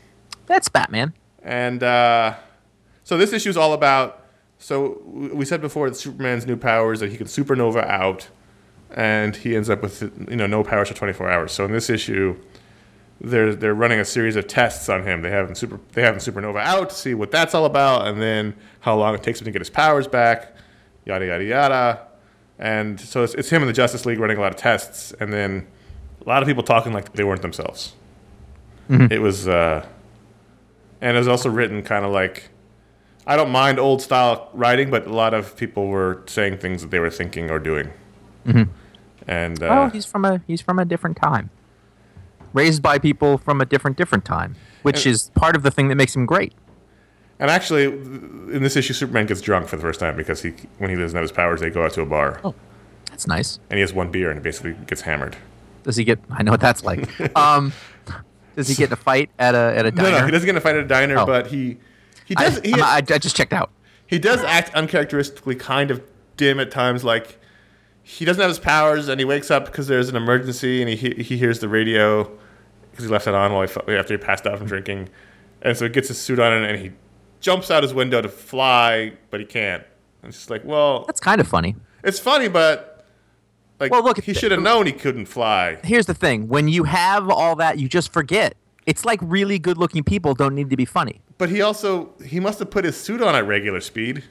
That's Batman. And uh, so this issue is all about. So we said before that Superman's new power is that he can supernova out, and he ends up with you know no powers for twenty-four hours. So in this issue, they're they're running a series of tests on him. They have him super they have him supernova out to see what that's all about, and then how long it takes him to get his powers back, yada yada yada. And so it's, it's him and the Justice League running a lot of tests, and then a lot of people talking like they weren't themselves. Mm-hmm. It was, uh, and it was also written kind of like, I don't mind old style writing, but a lot of people were saying things that they were thinking or doing. Mm-hmm. And uh, oh, he's from a he's from a different time, raised by people from a different different time, which and, is part of the thing that makes him great. And actually, in this issue, Superman gets drunk for the first time because he, when he doesn't have his powers, they go out to a bar. Oh, that's nice. And he has one beer and he basically gets hammered. Does he get? I know what that's like. um, does he get in a fight at a at a diner? No, no, he doesn't get in a fight at a diner, oh. but he he does. I, he has, I, I just checked out. He does act uncharacteristically, kind of dim at times. Like he doesn't have his powers, and he wakes up because there's an emergency, and he he hears the radio because he left it on while he, after he passed out from drinking, and so he gets his suit on and he jumps out his window to fly, but he can't. And it's just like, well, that's kind of funny. It's funny, but like, well, look, he should have known he couldn't fly. Here's the thing: when you have all that, you just forget. It's like really good-looking people don't need to be funny. But he also he must have put his suit on at regular speed.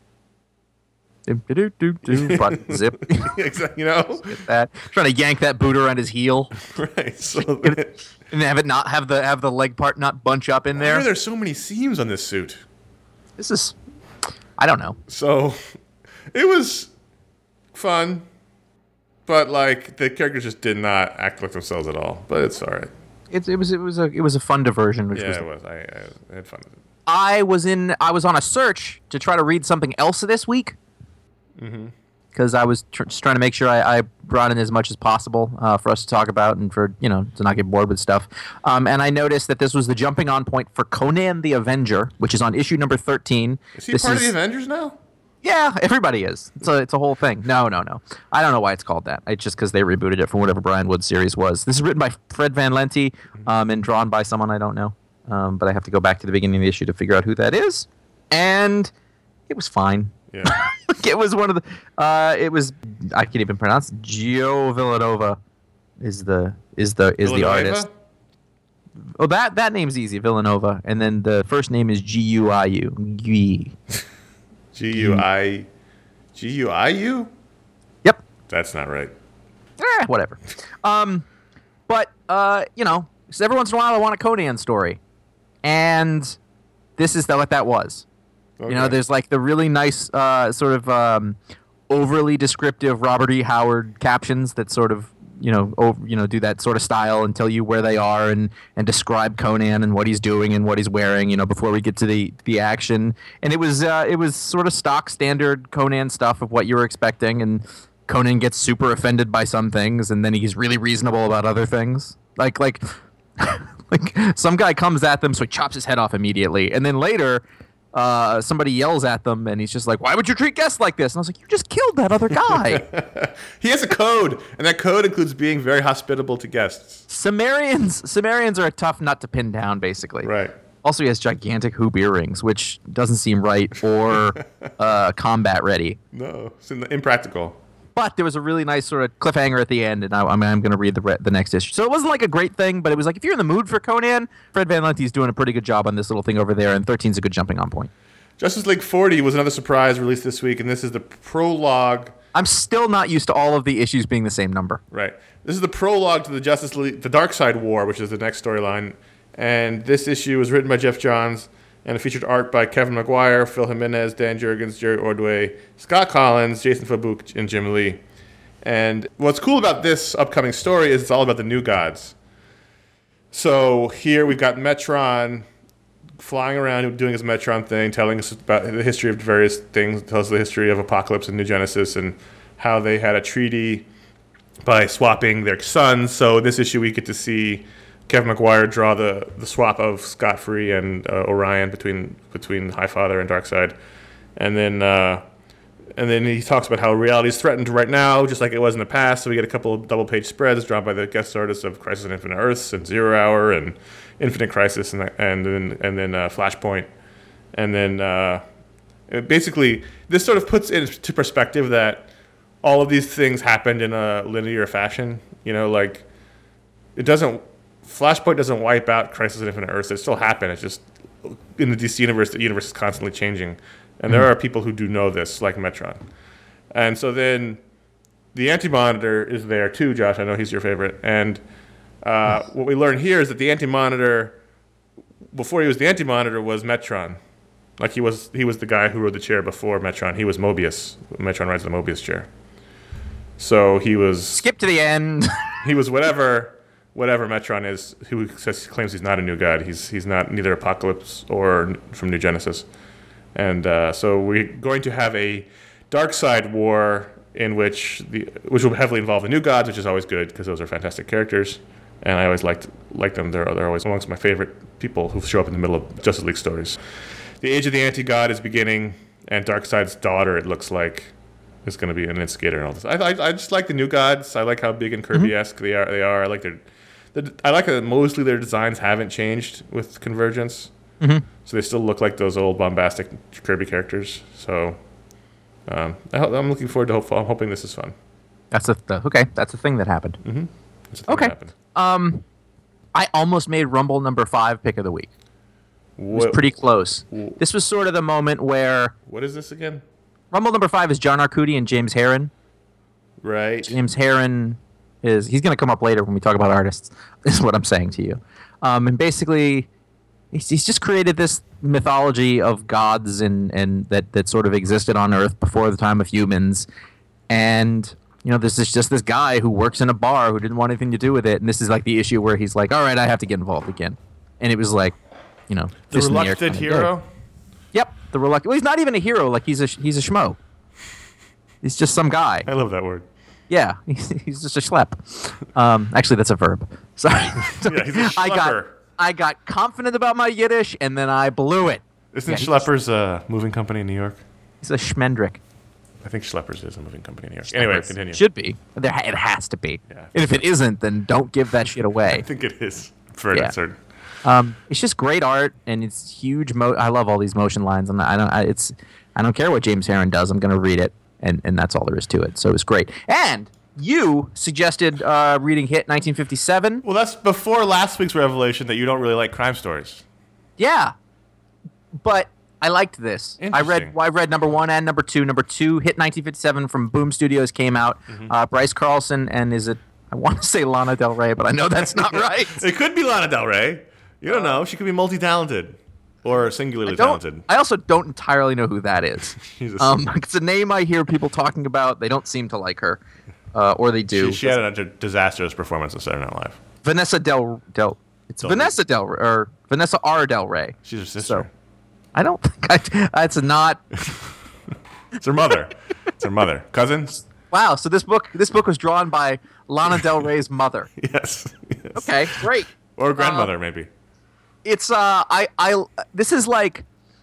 Do, do, do, do, but zip. Exactly, you know, get that trying to yank that boot around his heel, right? So and have it not have the have the leg part not bunch up in there. Why are there so many seams on this suit? This is, I don't know. So, it was fun, but like the characters just did not act like themselves at all. But it's all right. It, it was it was a it was a fun diversion. Which yeah, was it was. I, I had fun with it. I was in I was on a search to try to read something else this week. Mm-hmm. Because I was tr- just trying to make sure I, I brought in as much as possible uh, for us to talk about and for, you know, to not get bored with stuff. Um, and I noticed that this was the jumping on point for Conan the Avenger, which is on issue number thirteen. Is he this part is, of the Avengers now? Yeah, everybody is. It's a, it's a whole thing. No, no, no. I don't know why it's called that. It's just because they rebooted it from whatever Brian Wood series was. This is written by Fred Van Lente um, and drawn by someone I don't know. Um, but I have to go back to the beginning of the issue to figure out who that is. And it was fine. Yeah. It was one of the. Uh, it was. I can't even pronounce. Gio Villanova is the is the is Villanova? the artist. Oh, that that name's easy, Villanova, and then the first name is G U I U. G U I G U I U. Yep. That's not right. Eh, whatever. Um, but uh, you know, so every once in a while I want a Conan story, and this is the, what that was. Okay. You know, there's like the really nice uh, sort of um, overly descriptive Robert E. Howard captions that sort of, you know, over, you know, do that sort of style and tell you where they are and, and describe Conan and what he's doing and what he's wearing, you know, before we get to the, the action. And it was uh, it was sort of stock standard Conan stuff of what you were expecting. And Conan gets super offended by some things, and then he's really reasonable about other things. Like like like some guy comes at them, so he chops his head off immediately, and then later. Uh, somebody yells at them, and he's just like, "Why would you treat guests like this?" And I was like, "You just killed that other guy." He has a code, and that code includes being very hospitable to guests. Sumerians, Sumerians are a tough nut to pin down, basically. Right. Also, he has gigantic hoop earrings, which doesn't seem right or uh, combat ready. No, it's impractical. But there was a really nice sort of cliffhanger at the end, and I, I mean, I'm going to read the re- the next issue. So it wasn't like a great thing, but it was like if you're in the mood for Conan, Fred Van Lente's doing a pretty good job on this little thing over there, and thirteen's a good jumping on point. Justice League forty was another surprise released this week, and this is the prologue. I'm still not used to all of the issues being the same number. Right. This is the prologue to the Justice League, the Darkseid War, which is the next storyline. And this issue was written by Jeff Johns, and it featured art by Kevin Maguire, Phil Jimenez, Dan Jurgens, Jerry Ordway, Scott Collins, Jason Fabuk, and Jim Lee. And what's cool about this upcoming story is it's all about the new gods. So here we've got Metron flying around doing his Metron thing, telling us about the history of various things, tells us the history of Apocalypse and New Genesis and how they had a treaty by swapping their sons. So this issue we get to see Kevin Maguire draw the, the swap of Scott Free and uh, Orion between between Highfather and Darkseid. And then uh, and then he talks about how reality is threatened right now, just like it was in the past. So we get a couple of double-page spreads drawn by the guest artists of Crisis on Infinite Earths and Zero Hour and Infinite Crisis and and then and then uh, Flashpoint, and then uh, basically this sort of puts into perspective that all of these things happened in a linear fashion. You know, like it doesn't. Flashpoint doesn't wipe out Crisis on Infinite Earths. It still happened. It's just in the D C universe, the universe is constantly changing. And there are people who do know this, like Metron. And so then the Anti-Monitor is there too, Josh. I know he's your favorite. And uh, what we learn here is that the Anti-Monitor, before he was the Anti-Monitor, was Metron. Like he was he was the guy who rode the chair before Metron. He was Mobius. Metron rides the Mobius chair. So he was... Skip to the end. He was whatever... Whatever Metron is, who says claims he's not a new god. He's he's not neither Apocalypse or from New Genesis, and uh, so we're going to have a dark side war in which the which will heavily involve the new gods, which is always good because those are fantastic characters, and I always liked liked them. They're they're always amongst my favorite people who show up in the middle of Justice League stories. The Age of the Anti-God is beginning, and Darkseid's daughter, it looks like, is going to be an instigator and all this. I, I I just like the new gods. I like how big and Kirby-esque mm-hmm. they are. They are. I like their I like that mostly their designs haven't changed with Convergence. Mm-hmm. So they still look like those old bombastic Kirby characters. So um, I, I'm looking forward to hope. I'm hoping this is fun. That's a th- okay. That's a thing that happened. Mm-hmm. That's a thing okay. that happened. Um, I almost made Rumble number five pick of the week. It was What, pretty close. Wh- This was sort of the moment where what is this again? Rumble number five is John Arcudi and James Herron. Right. James Herron is he's going to come up later when we talk about artists. This is what I'm saying to you. Um, and basically, he's, he's just created this mythology of gods and and that that sort of existed on Earth before the time of humans. And you know, this is just this guy who works in a bar who didn't want anything to do with it. And this is like the issue where he's like, all right, I have to get involved again. And it was like, you know, The fist in the air reluctant kinda hero. day. Yep, the reluctant. Well, he's not even a hero. Like he's a he's a schmo. He's just some guy. I love that word. Yeah, he's, he's just a schlep. Um, actually, that's a verb. Sorry. Yeah, he's a I got schlepper. I got confident about my Yiddish, and then I blew it. Isn't Yeah, he's- Schleppers a moving company in New York? He's a schmendrick. I think Schleppers is a moving company in New York. Anyway, Schleppers. continue. Should be. There, ha- it has to be. Yeah. And if it isn't, then don't give that shit I away. think it is for Yeah. an certain. Um, it's just great art, and it's huge. Mo- I love all these motion lines, and I don't. I, it's. I don't care what James Herron does. I'm going to read it, and and that's all there is to it. So it's great. And you suggested uh, reading Hit nineteen fifty-seven. Well, that's before last week's revelation that you don't really like crime stories. Yeah, but I liked this. I read. Interesting. I read number one and number two. Number two, Hit nineteen fifty-seven from Boom Studios came out. Mm-hmm. Uh, Bryce Carlson and is it? I want to say Lana Del Rey, but I know that's not right. It could be Lana Del Rey. You don't know. She could be multi-talented or singularly I don't- talented. I also don't entirely know who that is. She's a- um, it's a name I hear people talking about. They don't seem to like her, uh, or they do. She, she had a disastrous performance on Saturday Night Live. Vanessa Del Del. It's Del- Vanessa Del or Vanessa R. Del Rey. She's her sister. So I don't think I, it's not. It's her mother. It's her mother. Cousins? Wow. So this book this book was drawn by Lana Del Rey's mother. Yes. yes. Okay, great. Or grandmother, maybe. It's uh I I this is like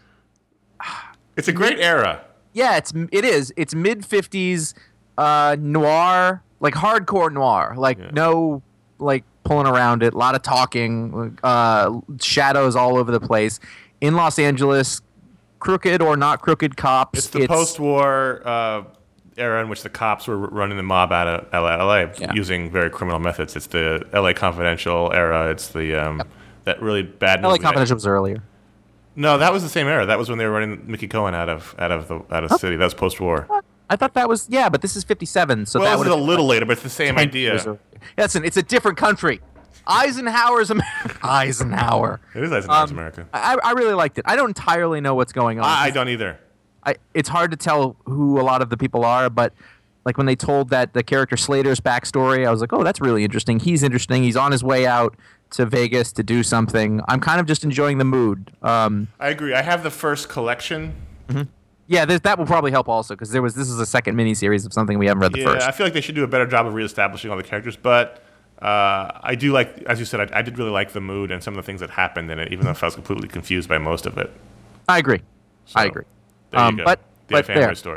It's a great era. yeah, it's it is. It's mid fifties uh noir, like hardcore noir. Like Yeah. no like pulling around it, a lot of talking, uh shadows all over the place. In Los Angeles, crooked or not crooked cops. It's the post-war uh, era in which the cops were running the mob out of L A Yeah. using very criminal methods. It's the L A Confidential era. It's the um, that really bad L A movie. Confidential was earlier. No, that was the same era. That was when they were running Mickey Cohen out of out of the out of the city. That was post-war. What? I thought that was yeah, but this is fifty-seven, so Well, that it was would a little later, but it's the same idea. Listen, it's a different country. Eisenhower's America. Eisenhower. It is Eisenhower's Um, America. I, I really liked it. I don't entirely know what's going on. I, I don't either. I, it's hard to tell who a lot of the people are, but like when they told that the character Slater's backstory, I was like, oh, that's really interesting. He's interesting. He's on his way out to Vegas to do something. I'm kind of just enjoying the mood. Um, I agree. I have the first collection. yeah, there's, that will probably help also because there was this is a second miniseries of something we haven't read the Yeah, first. I feel like they should do a better job of reestablishing all the characters, but uh, I do like, as you said, I, I did really like the mood and some of the things that happened in it, even though I was completely confused by most of it. I agree. I So, agree. There Um, you go. but- the but Fanboy there. story.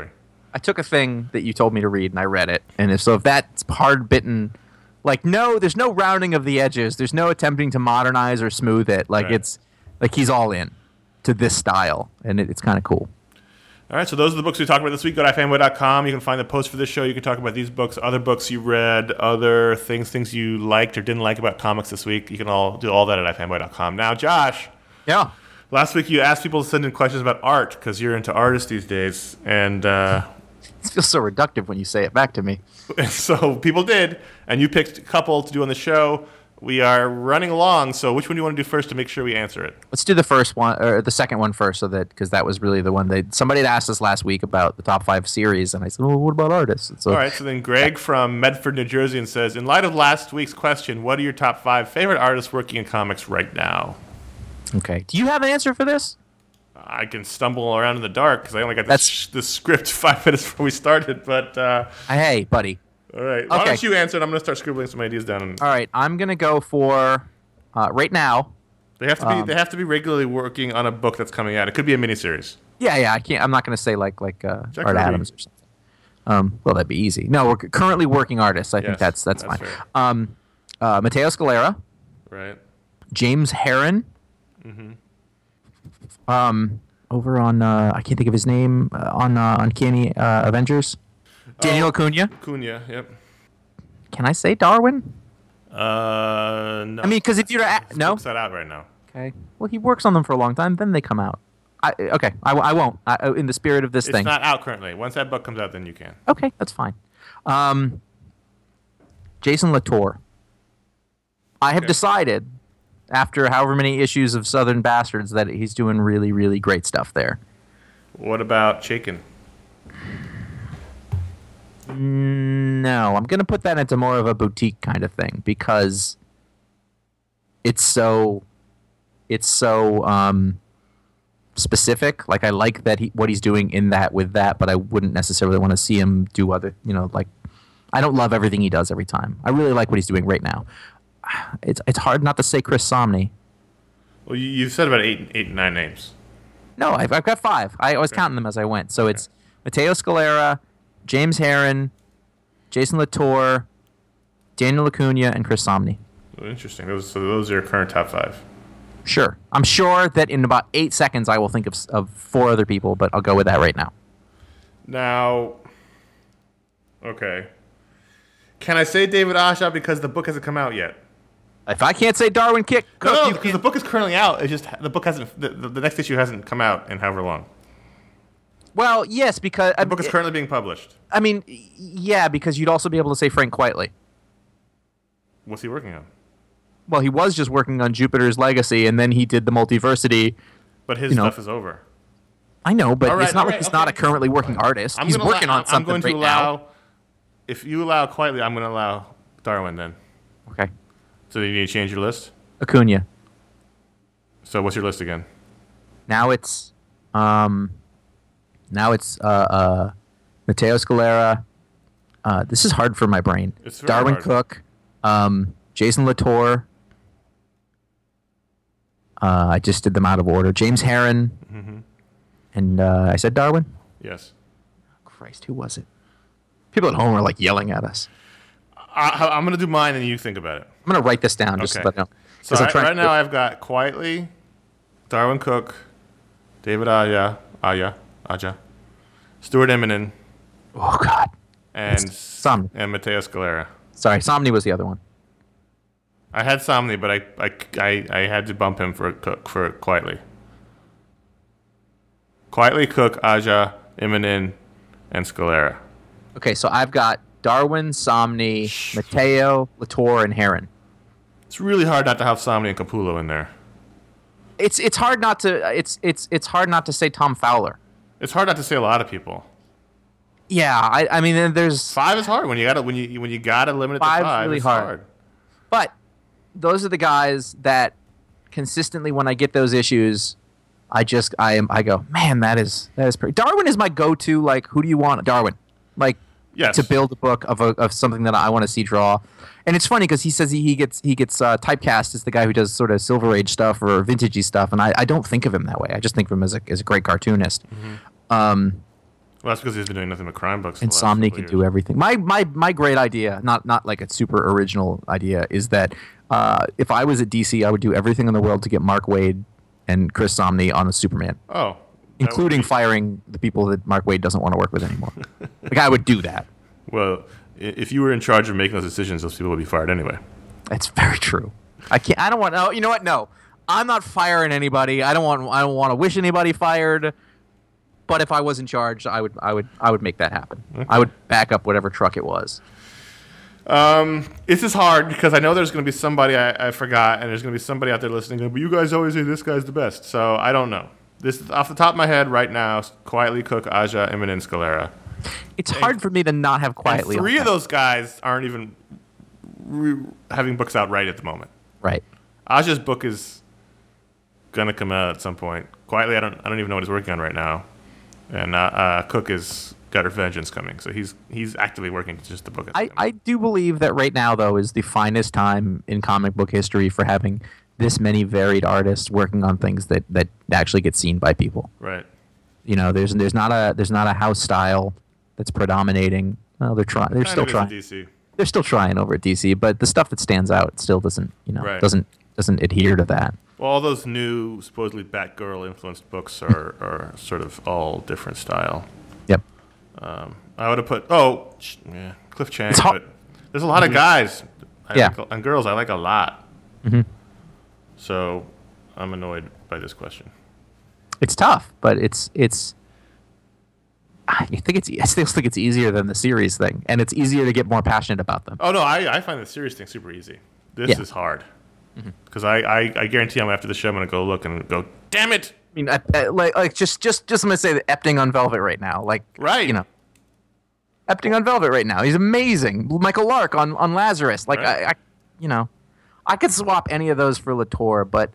I took a thing that you told me to read and I read it, and if, so if that's hard bitten, like no, there's no rounding of the edges. There's no attempting to modernize or smooth it. Like Right. it's like he's all in to this style, and it, it's kind of cool. All right, so those are the books we talked about this week. Go to ifanboy dot com. You can find the post for this show. You can talk about these books, other books you read, other things, things you liked or didn't like about comics this week. You can all do all that at ifanboy dot com. Now, Josh, Yeah. last week you asked people to send in questions about art because you're into artists these days, and uh, It feels so reductive when you say it back to me. so people did, and you picked a couple to do on the show. We are running along, so which one do you want to do first to make sure we answer it? Let's do the first one or the second one first, so that because that was really the one that somebody had asked us last week about the top five series, and I said, "Well, what about artists?" And so, All right, so then Greg from Medford, New Jersey, and says, in light of last week's question, what are your top five favorite artists working in comics right now? okay. Do you have an answer for this? I can stumble around in the dark because I only got the, That's- sh- the script five minutes before we started. But uh, Hey, buddy. all right, why Okay. don't you answer it? I'm going to start scribbling some ideas down. And All right, I'm gonna go for uh, right now. they have to be um, they have to be regularly working on a book that's coming out. It could be a miniseries. Yeah, yeah. I can't. I'm not gonna say like like uh, Jack Art Kirby. Adams or something. Um, well, that'd be easy. No, we're c- currently working artists. I Yes, think that's that's, that's fine. fair. Um, uh, Matteo Scalera, Right. James Herron. Mm-hmm. Um, over on uh, I can't think of his name uh, on uh, Uncanny uh, Avengers. Daniel Oh. Acuna. Cunha. Yep. Can I say Darwin? Uh, no. I mean, because if you're a- This no, book's not out right now. okay. Well, he works on them for a long time, then they come out. I, okay, I, I won't. I, in the spirit of this It's thing. not out currently. Once that book comes out, then you can. Okay, that's fine. Um, Jason Latour. I have Okay. decided, after however many issues of Southern Bastards, that he's doing really, really great stuff there. What about Chaykin? No, I'm going to put that into more of a boutique kind of thing because it's so it's so um, specific. Like I like that he what he's doing in that with that, but I wouldn't necessarily want to see him do other. You know, like I don't love everything he does every time. I really like what he's doing right now. It's it's hard not to say Chris Somney. Well, you, you've said about eight, eight, nine names. No, I've, I've got five. I was counting them as I went. So it's Matteo Scalera, James Herron, Jason Latour, Daniel Acuna, and Chris Somney. Well, interesting. Those, so those are your current top five. Sure. I'm sure that in about eight seconds I will think of, s- of four other people, but I'll go with that right now. Now, okay. Can I say David Aja because the book hasn't come out yet? If I can't say Darwin Kick, No, Cook, no, you because the can't. book is currently out. It's just the book hasn't. The, the, the next issue hasn't come out in however long. Well, yes, because I, The book is currently being published. I mean, y- yeah, because you'd also be able to say Frank Quitely. What's he working on? Well, he was just working on Jupiter's Legacy, and then he did the Multiversity. But his You know. stuff is over. I know, but All right, it's not all like right, he's not a okay. currently working artist. I'm He's gonna working allow, on something I'm going to right allow. now. If you allow quietly, I'm going to allow Darwin then. Okay. So you need to change your list. Acuna. So what's your list again? Now it's, um, now it's uh, uh, Matteo Scalera. Uh, this is hard for my brain. It's very Darwin hard. Cook, um, Jason Latour. Uh, I just did them out of order. James Herron, Mm-hmm. and uh, I said Darwin. Yes. Christ, who was it? People at home are like yelling at us. I, I'm going to do mine, and you think about it. I'm gonna write this down just Okay. so that I know. So 'Cause I'm I, trying right to- now I've got quietly, Darwin Cook, David Aya, Aya, Aja, Stuart Eminem, Oh God. and Somney. and Matteo Scalera. Sorry, Somney was the other one. I had Somney, but I, I, I, I had to bump him for Cook for quietly. Quietly, Cook, Aja, Eminem, and Scalera. Okay, so I've got Darwin, Somney, Matteo, Latour, and Herron. It's really hard not to have Somney and Capullo in there. It's it's hard not to it's it's it's hard not to say Tom Fowler. It's hard not to say a lot of people. Yeah, I I mean there's Five is hard when you gotta when you when you gotta limit it to Five's five. really it's hard. hard. but those are the guys that consistently when I get those issues, I just I am I go, man, that is that is pretty. Darwin is my go-to. Like, who do you want? Darwin, like Yes. to build a book of a, of something that I want to see draw. And it's funny because he says he, he gets he gets uh, typecast as the guy who does sort of Silver Age stuff or vintagey stuff, and I, I don't think of him that way. I just think of him as a as a great cartoonist. Um, Well, that's because he's been doing nothing but crime books. the last Insomni couple can years. do everything. My my my great idea, not not like a super original idea, is that uh, if I was at D C, I would do everything in the world to get Mark Waid and Chris Samnee on a Superman, Oh, that would including be- firing the people that Mark Waid doesn't want to work with anymore. Like I would do that. Well, i- if you were in charge of making those decisions, those people would be fired anyway. That's very true. I can't. I don't want. No, you know what? No, I'm not firing anybody. I don't want. I don't want to wish anybody fired. But if I was in charge, I would. I would. I would make that happen. I would back up whatever truck it was. Um, this is hard because I know there's going to be somebody I, I forgot, and there's going to be somebody out there listening. Going, but you guys always say this guy's the best, so I don't know. This is off the top of my head right now. Quietly Cook, Aja, Eminem, Scalera. It's hard for me to not have And quietly. three on of that. those guys aren't even re- having books out right at the moment. Right. Aja's book is gonna come out at some point. Quietly, I don't. I don't even know what he's working on right now. And uh, uh, Cook is got her vengeance coming, so he's he's actively working to just the book. I, I do believe that right now, though, is the finest time in comic book history for having this many varied artists working on things that, that actually get seen by people. right. You know, there's there's not a there's not a house style that's predominating. Well, they're trying. They're Kind still of is trying. D C. They're still trying over at D C, but the stuff that stands out still doesn't. You know, Right. doesn't doesn't adhere to that. Well, all those new supposedly Batgirl influenced books are, are sort of all different style. Yep. I would have put oh sh- yeah, Cliff Chang, It's hard- but there's a lot of guys. I Yeah. like, and girls I like a lot. Mm-hmm. So I'm annoyed by this question. It's tough, but it's it's. I think it's. I still think it's easier than the series thing, and it's easier to get more passionate about them. Oh no, I, I find the serious thing super easy. This Yeah. is hard because I, I, I guarantee I'm after the show I'm gonna go look and go, damn it, I mean, I, I, like, like just, just, just I'm gonna say that Epting on Velvet right now, like, Right. You know, Epting on Velvet right now. He's amazing. Michael Lark on, on Lazarus, like, Right. I, I, you know, I could swap any of those for Latour, but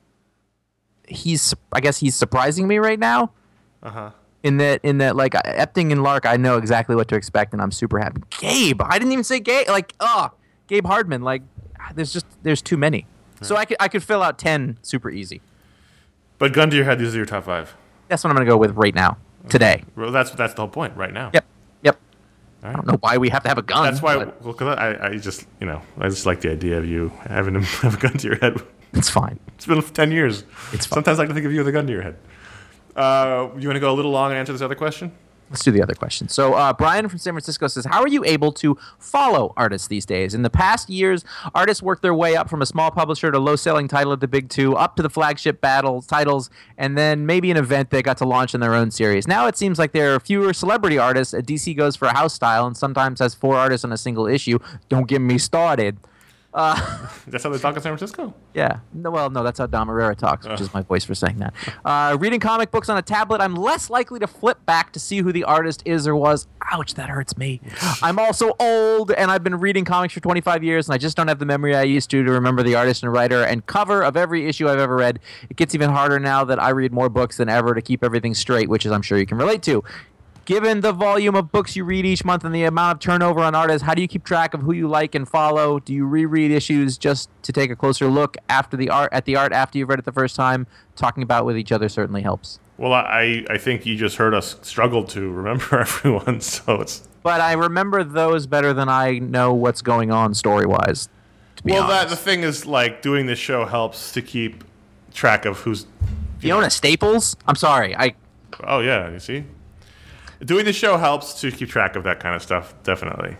he's, I guess he's surprising me right now. uh huh. In that, in that, like Epting and Lark, I know exactly what to expect, and I'm super happy. Gabe, I didn't even say Gabe. Like, oh, Gabe Hardman. Like, there's just there's too many. So I could I could fill out ten super easy. But gun to your head, these are your top five. That's what I'm gonna go with right now, today. Well, that's that's the whole point right now. Yep, yep. All I right. don't know why we have to have a gun. That's why. but Well, because I, I just you know I just like the idea of you having to have a gun to your head. it's fine. It's been ten years. It's fine. Sometimes I like to think of you with a gun to your head. Uh, you want to go a little long and answer this other question? Let's do the other question. So, uh, Brian from San Francisco says, how are you able to follow artists these days? In the past years, artists worked their way up from a small publisher to low-selling title at the big two, up to the flagship battles titles, and then maybe an event they got to launch in their own series. Now it seems like there are fewer celebrity artists. D C goes for a house style and sometimes has four artists on a single issue. Don't get me started. That's how they talk in San Francisco. Yeah. No, well, no, that's how Dom Herrera talks, which is my voice for saying that. Uh, reading comic books on a tablet, I'm less likely to flip back to see who the artist is or was. Ouch, that hurts me. I'm also old, and I've been reading comics for twenty-five years, and I just don't have the memory I used to to remember the artist and writer and cover of every issue I've ever read. It gets even harder now that I read more books than ever to keep everything straight, which is I'm sure you can relate to. Given the volume of books you read each month and the amount of turnover on artists, how do you keep track of who you like and follow? Do you reread issues just to take a closer look after the art at the art after you've read it the first time? Talking about with each other certainly helps. Well, I I think you just heard us struggle to remember everyone, so it's But I remember those better than I know what's going on story-wise, to be well. That honest. the thing is, like doing this show helps to keep track of who's. Fiona Staples? I'm sorry. I Oh yeah, you see, doing the show helps to keep track of that kind of stuff. Definitely.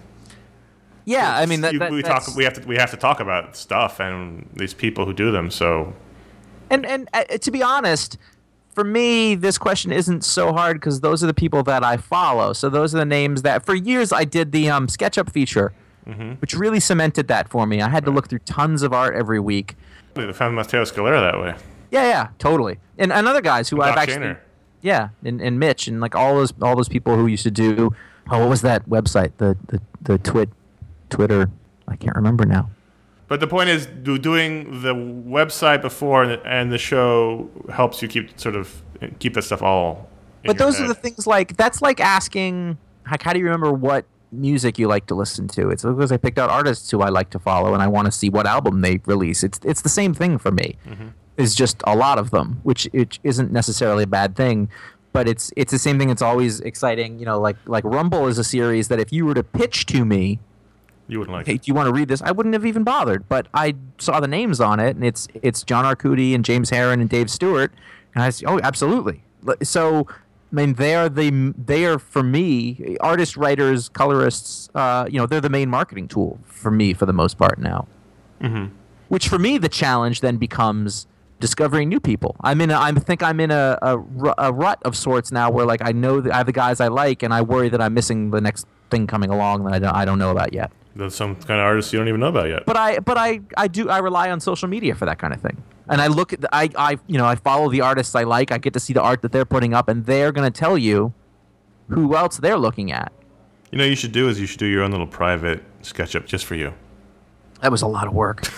Yeah, I mean that, You- that we that's, talk. We have to. We have to talk about stuff and these people who do them. So And and uh, to be honest, for me, this question isn't so hard because those are the people that I follow. So those are the names that for years I did the um, SketchUp feature, which really cemented that for me. I had to look through tons of art every week. they found Matteo Scalera that way. Yeah, yeah, totally. And and other guys who Doc I've actually, Shaner. yeah, and, and Mitch and like all those all those people who used to do. Oh, what was that website? The the the twit, Twitter. I can't remember now. But the point is, do, doing the website before and the, and the show helps you keep sort of keep that stuff all. In But your those head. are the things like that's like asking like how do you remember what music you like to listen to? It's because I picked out artists who I like to follow and I want to see what album they release. It's it's the same thing for me. Mm-hmm. It's just a lot of them, which it isn't necessarily a bad thing. but it's it's the same thing. It's always exciting. You know, like like Rumble is a series that if you were to pitch to me, You wouldn't like hey, it. do you want to read this? I wouldn't have even bothered. But I saw the names on it, and it's it's John Arcudi and James Herron and Dave Stewart, and I said, oh, absolutely. So, I mean, they are the they are for me artists, writers, colorists. Uh, you know, they're the main marketing tool for me for the most part now. Mm-hmm. Which for me, the challenge then becomes discovering new people. I'm in. A, I think I'm in a, a, ru- a rut of sorts now, where like I know that I have the guys I like, and I worry that I'm missing the next thing coming along that I don't I don't know about yet. There's some kind of artists you don't even know about yet. But I, but I, I do. I rely on social media for that kind of thing. And I look at, the, I, I, you know, I follow the artists I like. I get to see the art that they're putting up, and they're going to tell you who else they're looking at. You know what you should do is you should do your own little private SketchUp just for you. That was a lot of work.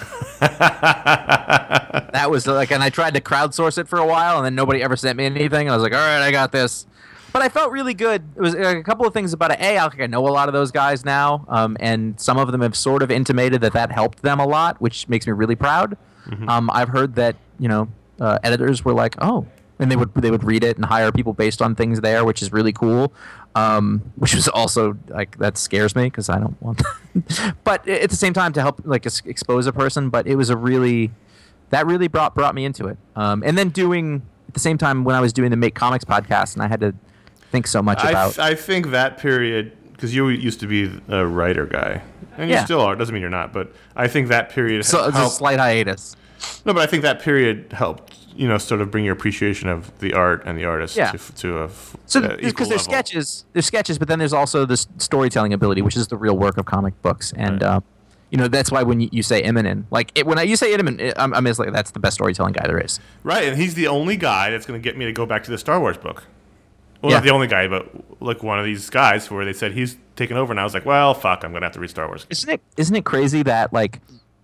That was like, and I tried to crowdsource it for a while, and then nobody ever sent me anything. And I was like, all right, I got this. But I felt really good. It was uh, a couple of things about it. A, I think I know a lot of those guys now, um, and some of them have sort of intimated that that helped them a lot, which makes me really proud. Mm-hmm. Um, I've heard that you know uh, editors were like, oh, and they would they would read it and hire people based on things there, which is really cool. Um, which was also like that scares me because I don't want that. But at the same time to help like ex- expose a person. But it was a really that really brought brought me into it. Um, and then doing at the same time when I was doing the Make Comics podcast, and I had to think so much I, about. th- I think that period, because you used to be a writer guy, and you Yeah. still are. Doesn't mean you're not, but I think that period. So it's a helped. slight hiatus. No, but I think that period helped. You know, sort of bring your appreciation of the art and the artist Yeah. to, to a f- So uh, because equal there's level. sketches, there's sketches, but then there's also this storytelling ability, which is the real work of comic books, and Right. uh, you know that's why when you, you say Eminem, like it, when I, you say Eminem, it, I'm, I'm just like that's the best storytelling guy there is. Right, and he's the only guy that's going to get me to go back to the Star Wars book. Well, Yeah. not the only guy, but like one of these guys where they said he's taken over, and I was like, well, fuck, I'm going to have to read Star Wars. Isn't it isn't it crazy that like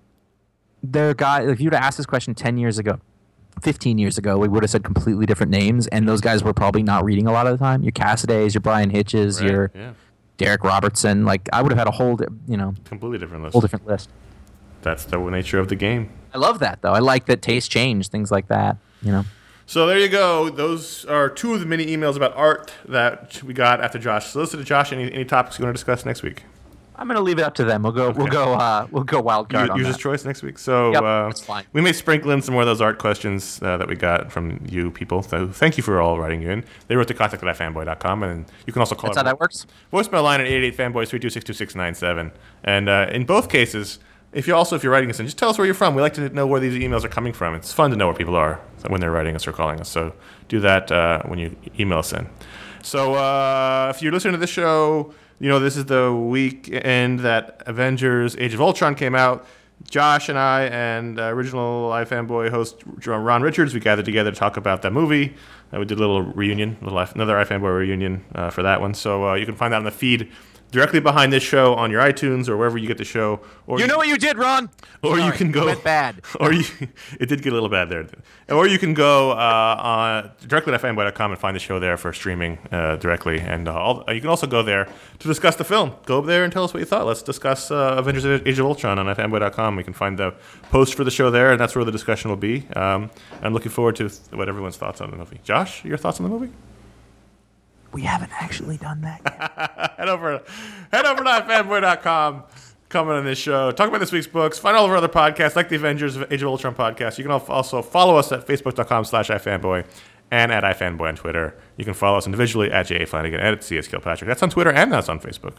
there are guys, if you were to ask this question ten years ago, fifteen years ago, we would have said completely different names, and those guys were probably not reading a lot of the time. Your Cassidays, your Brian Hitches, Right, your yeah. Derek Robertson. Like I would have had a whole, di- you know, Completely different list. whole different list. That's the nature of the game. I love that though. I like that taste change, things like that. You know. So there you go. Those are two of the many emails about art that we got after Josh solicited. Josh, any, any topics you want to discuss next week? I'm gonna leave it up to them. We'll go. We'll go. Uh, we'll go wild card on User's that. choice next week. So Yep, uh, that's fine. we may sprinkle in some more of those art questions uh, that we got from you people. So thank you for all writing you in. They wrote to contact at fanboy dot com, and you can also call That's our how that works. voicemail line at eight eight eight fanboys three two six two six nine seven. And uh, in both cases, if you also if you're writing us in, just tell us where you're from. We like to know where these emails are coming from. It's fun to know where people are when they're writing us or calling us. So do that uh, when you email us in. So uh, if you're listening to this show, you know this is the weekend that Avengers: Age of Ultron came out. Josh and I and uh, original iFanboy host Ron Richards, we gathered together to talk about that movie. Uh, we did a little reunion, a little, another iFanboy reunion uh, for that one. So uh, you can find that on the feed directly behind this show on your iTunes or wherever you get the show. Or You know what you did, Ron? or you Sorry, can go. it went bad. Or you, it did get a little bad there. Or you can go uh, on, directly to fanboy dot com and find the show there for streaming uh, directly. And uh, all, you can also go there to discuss the film. Go there and tell us what you thought. Let's discuss uh, Avengers: Age of Ultron on fanboy dot com. We can find the post for the show there, and that's where the discussion will be. Um, I'm looking forward to what everyone's thoughts on the movie. Josh, your thoughts on the movie? We haven't actually done that yet. head over, head over to fanboy dot com. Comment on this show. Talk about this week's books. Find all of our other podcasts, like the Avengers Age of Ultron podcast. You can also follow us at facebook dot com slash ifanboy and at ifanboy on Twitter. You can follow us individually at J A Flanagan and at C S Kilpatrick. That's on Twitter and that's on Facebook.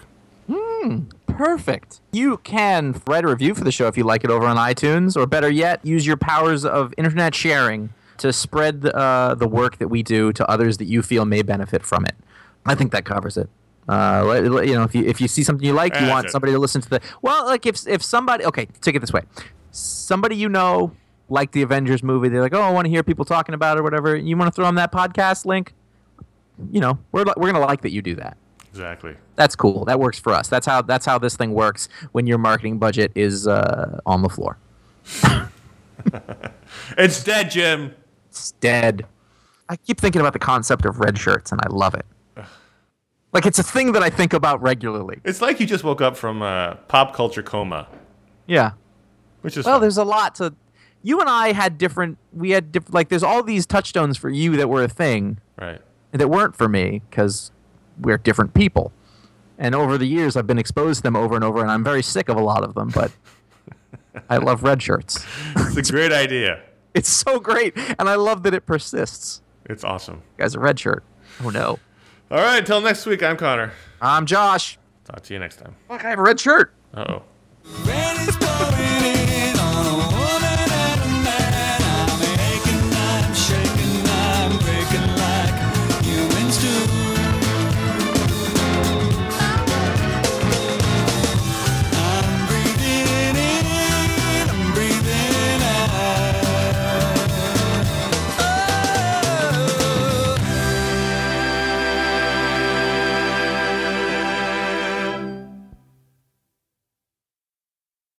Perfect. You can write a review for the show if you like it over on iTunes, or better yet, use your powers of internet sharing to spread uh, the work that we do to others that you feel may benefit from it. I think that covers it. Uh, let- let- you know, if you if you see something you like, you That's want it. somebody to listen to the. Well, like if if somebody, okay, take it this way, somebody you know like the Avengers movie, they're like, oh, I want to hear people talking about it or whatever. You want to throw them that podcast link? You know, we're we're gonna like that you do that. Exactly. That's cool. That works for us. That's how that's how this thing works when your marketing budget is uh, on the floor. It's dead, Jim. It's dead. I keep thinking about the concept of red shirts, and I love it. Like it's a thing that I think about regularly. It's like you just woke up from a pop culture coma, Yeah. which is Well, fun. there's a lot to. You and I had different. We had diff, like there's all these touchstones for you that were a thing, right. that weren't for me because we're different people. And over the years, I've been exposed to them over and over, and I'm very sick of a lot of them, but I love red shirts. It's a great idea. It's so great, and I love that it persists. It's awesome. You guys, a red shirt. Oh, no. All right, until next week, I'm Connor. I'm Josh. Talk to you next time. Fuck, I have a red shirt. Uh-oh. Red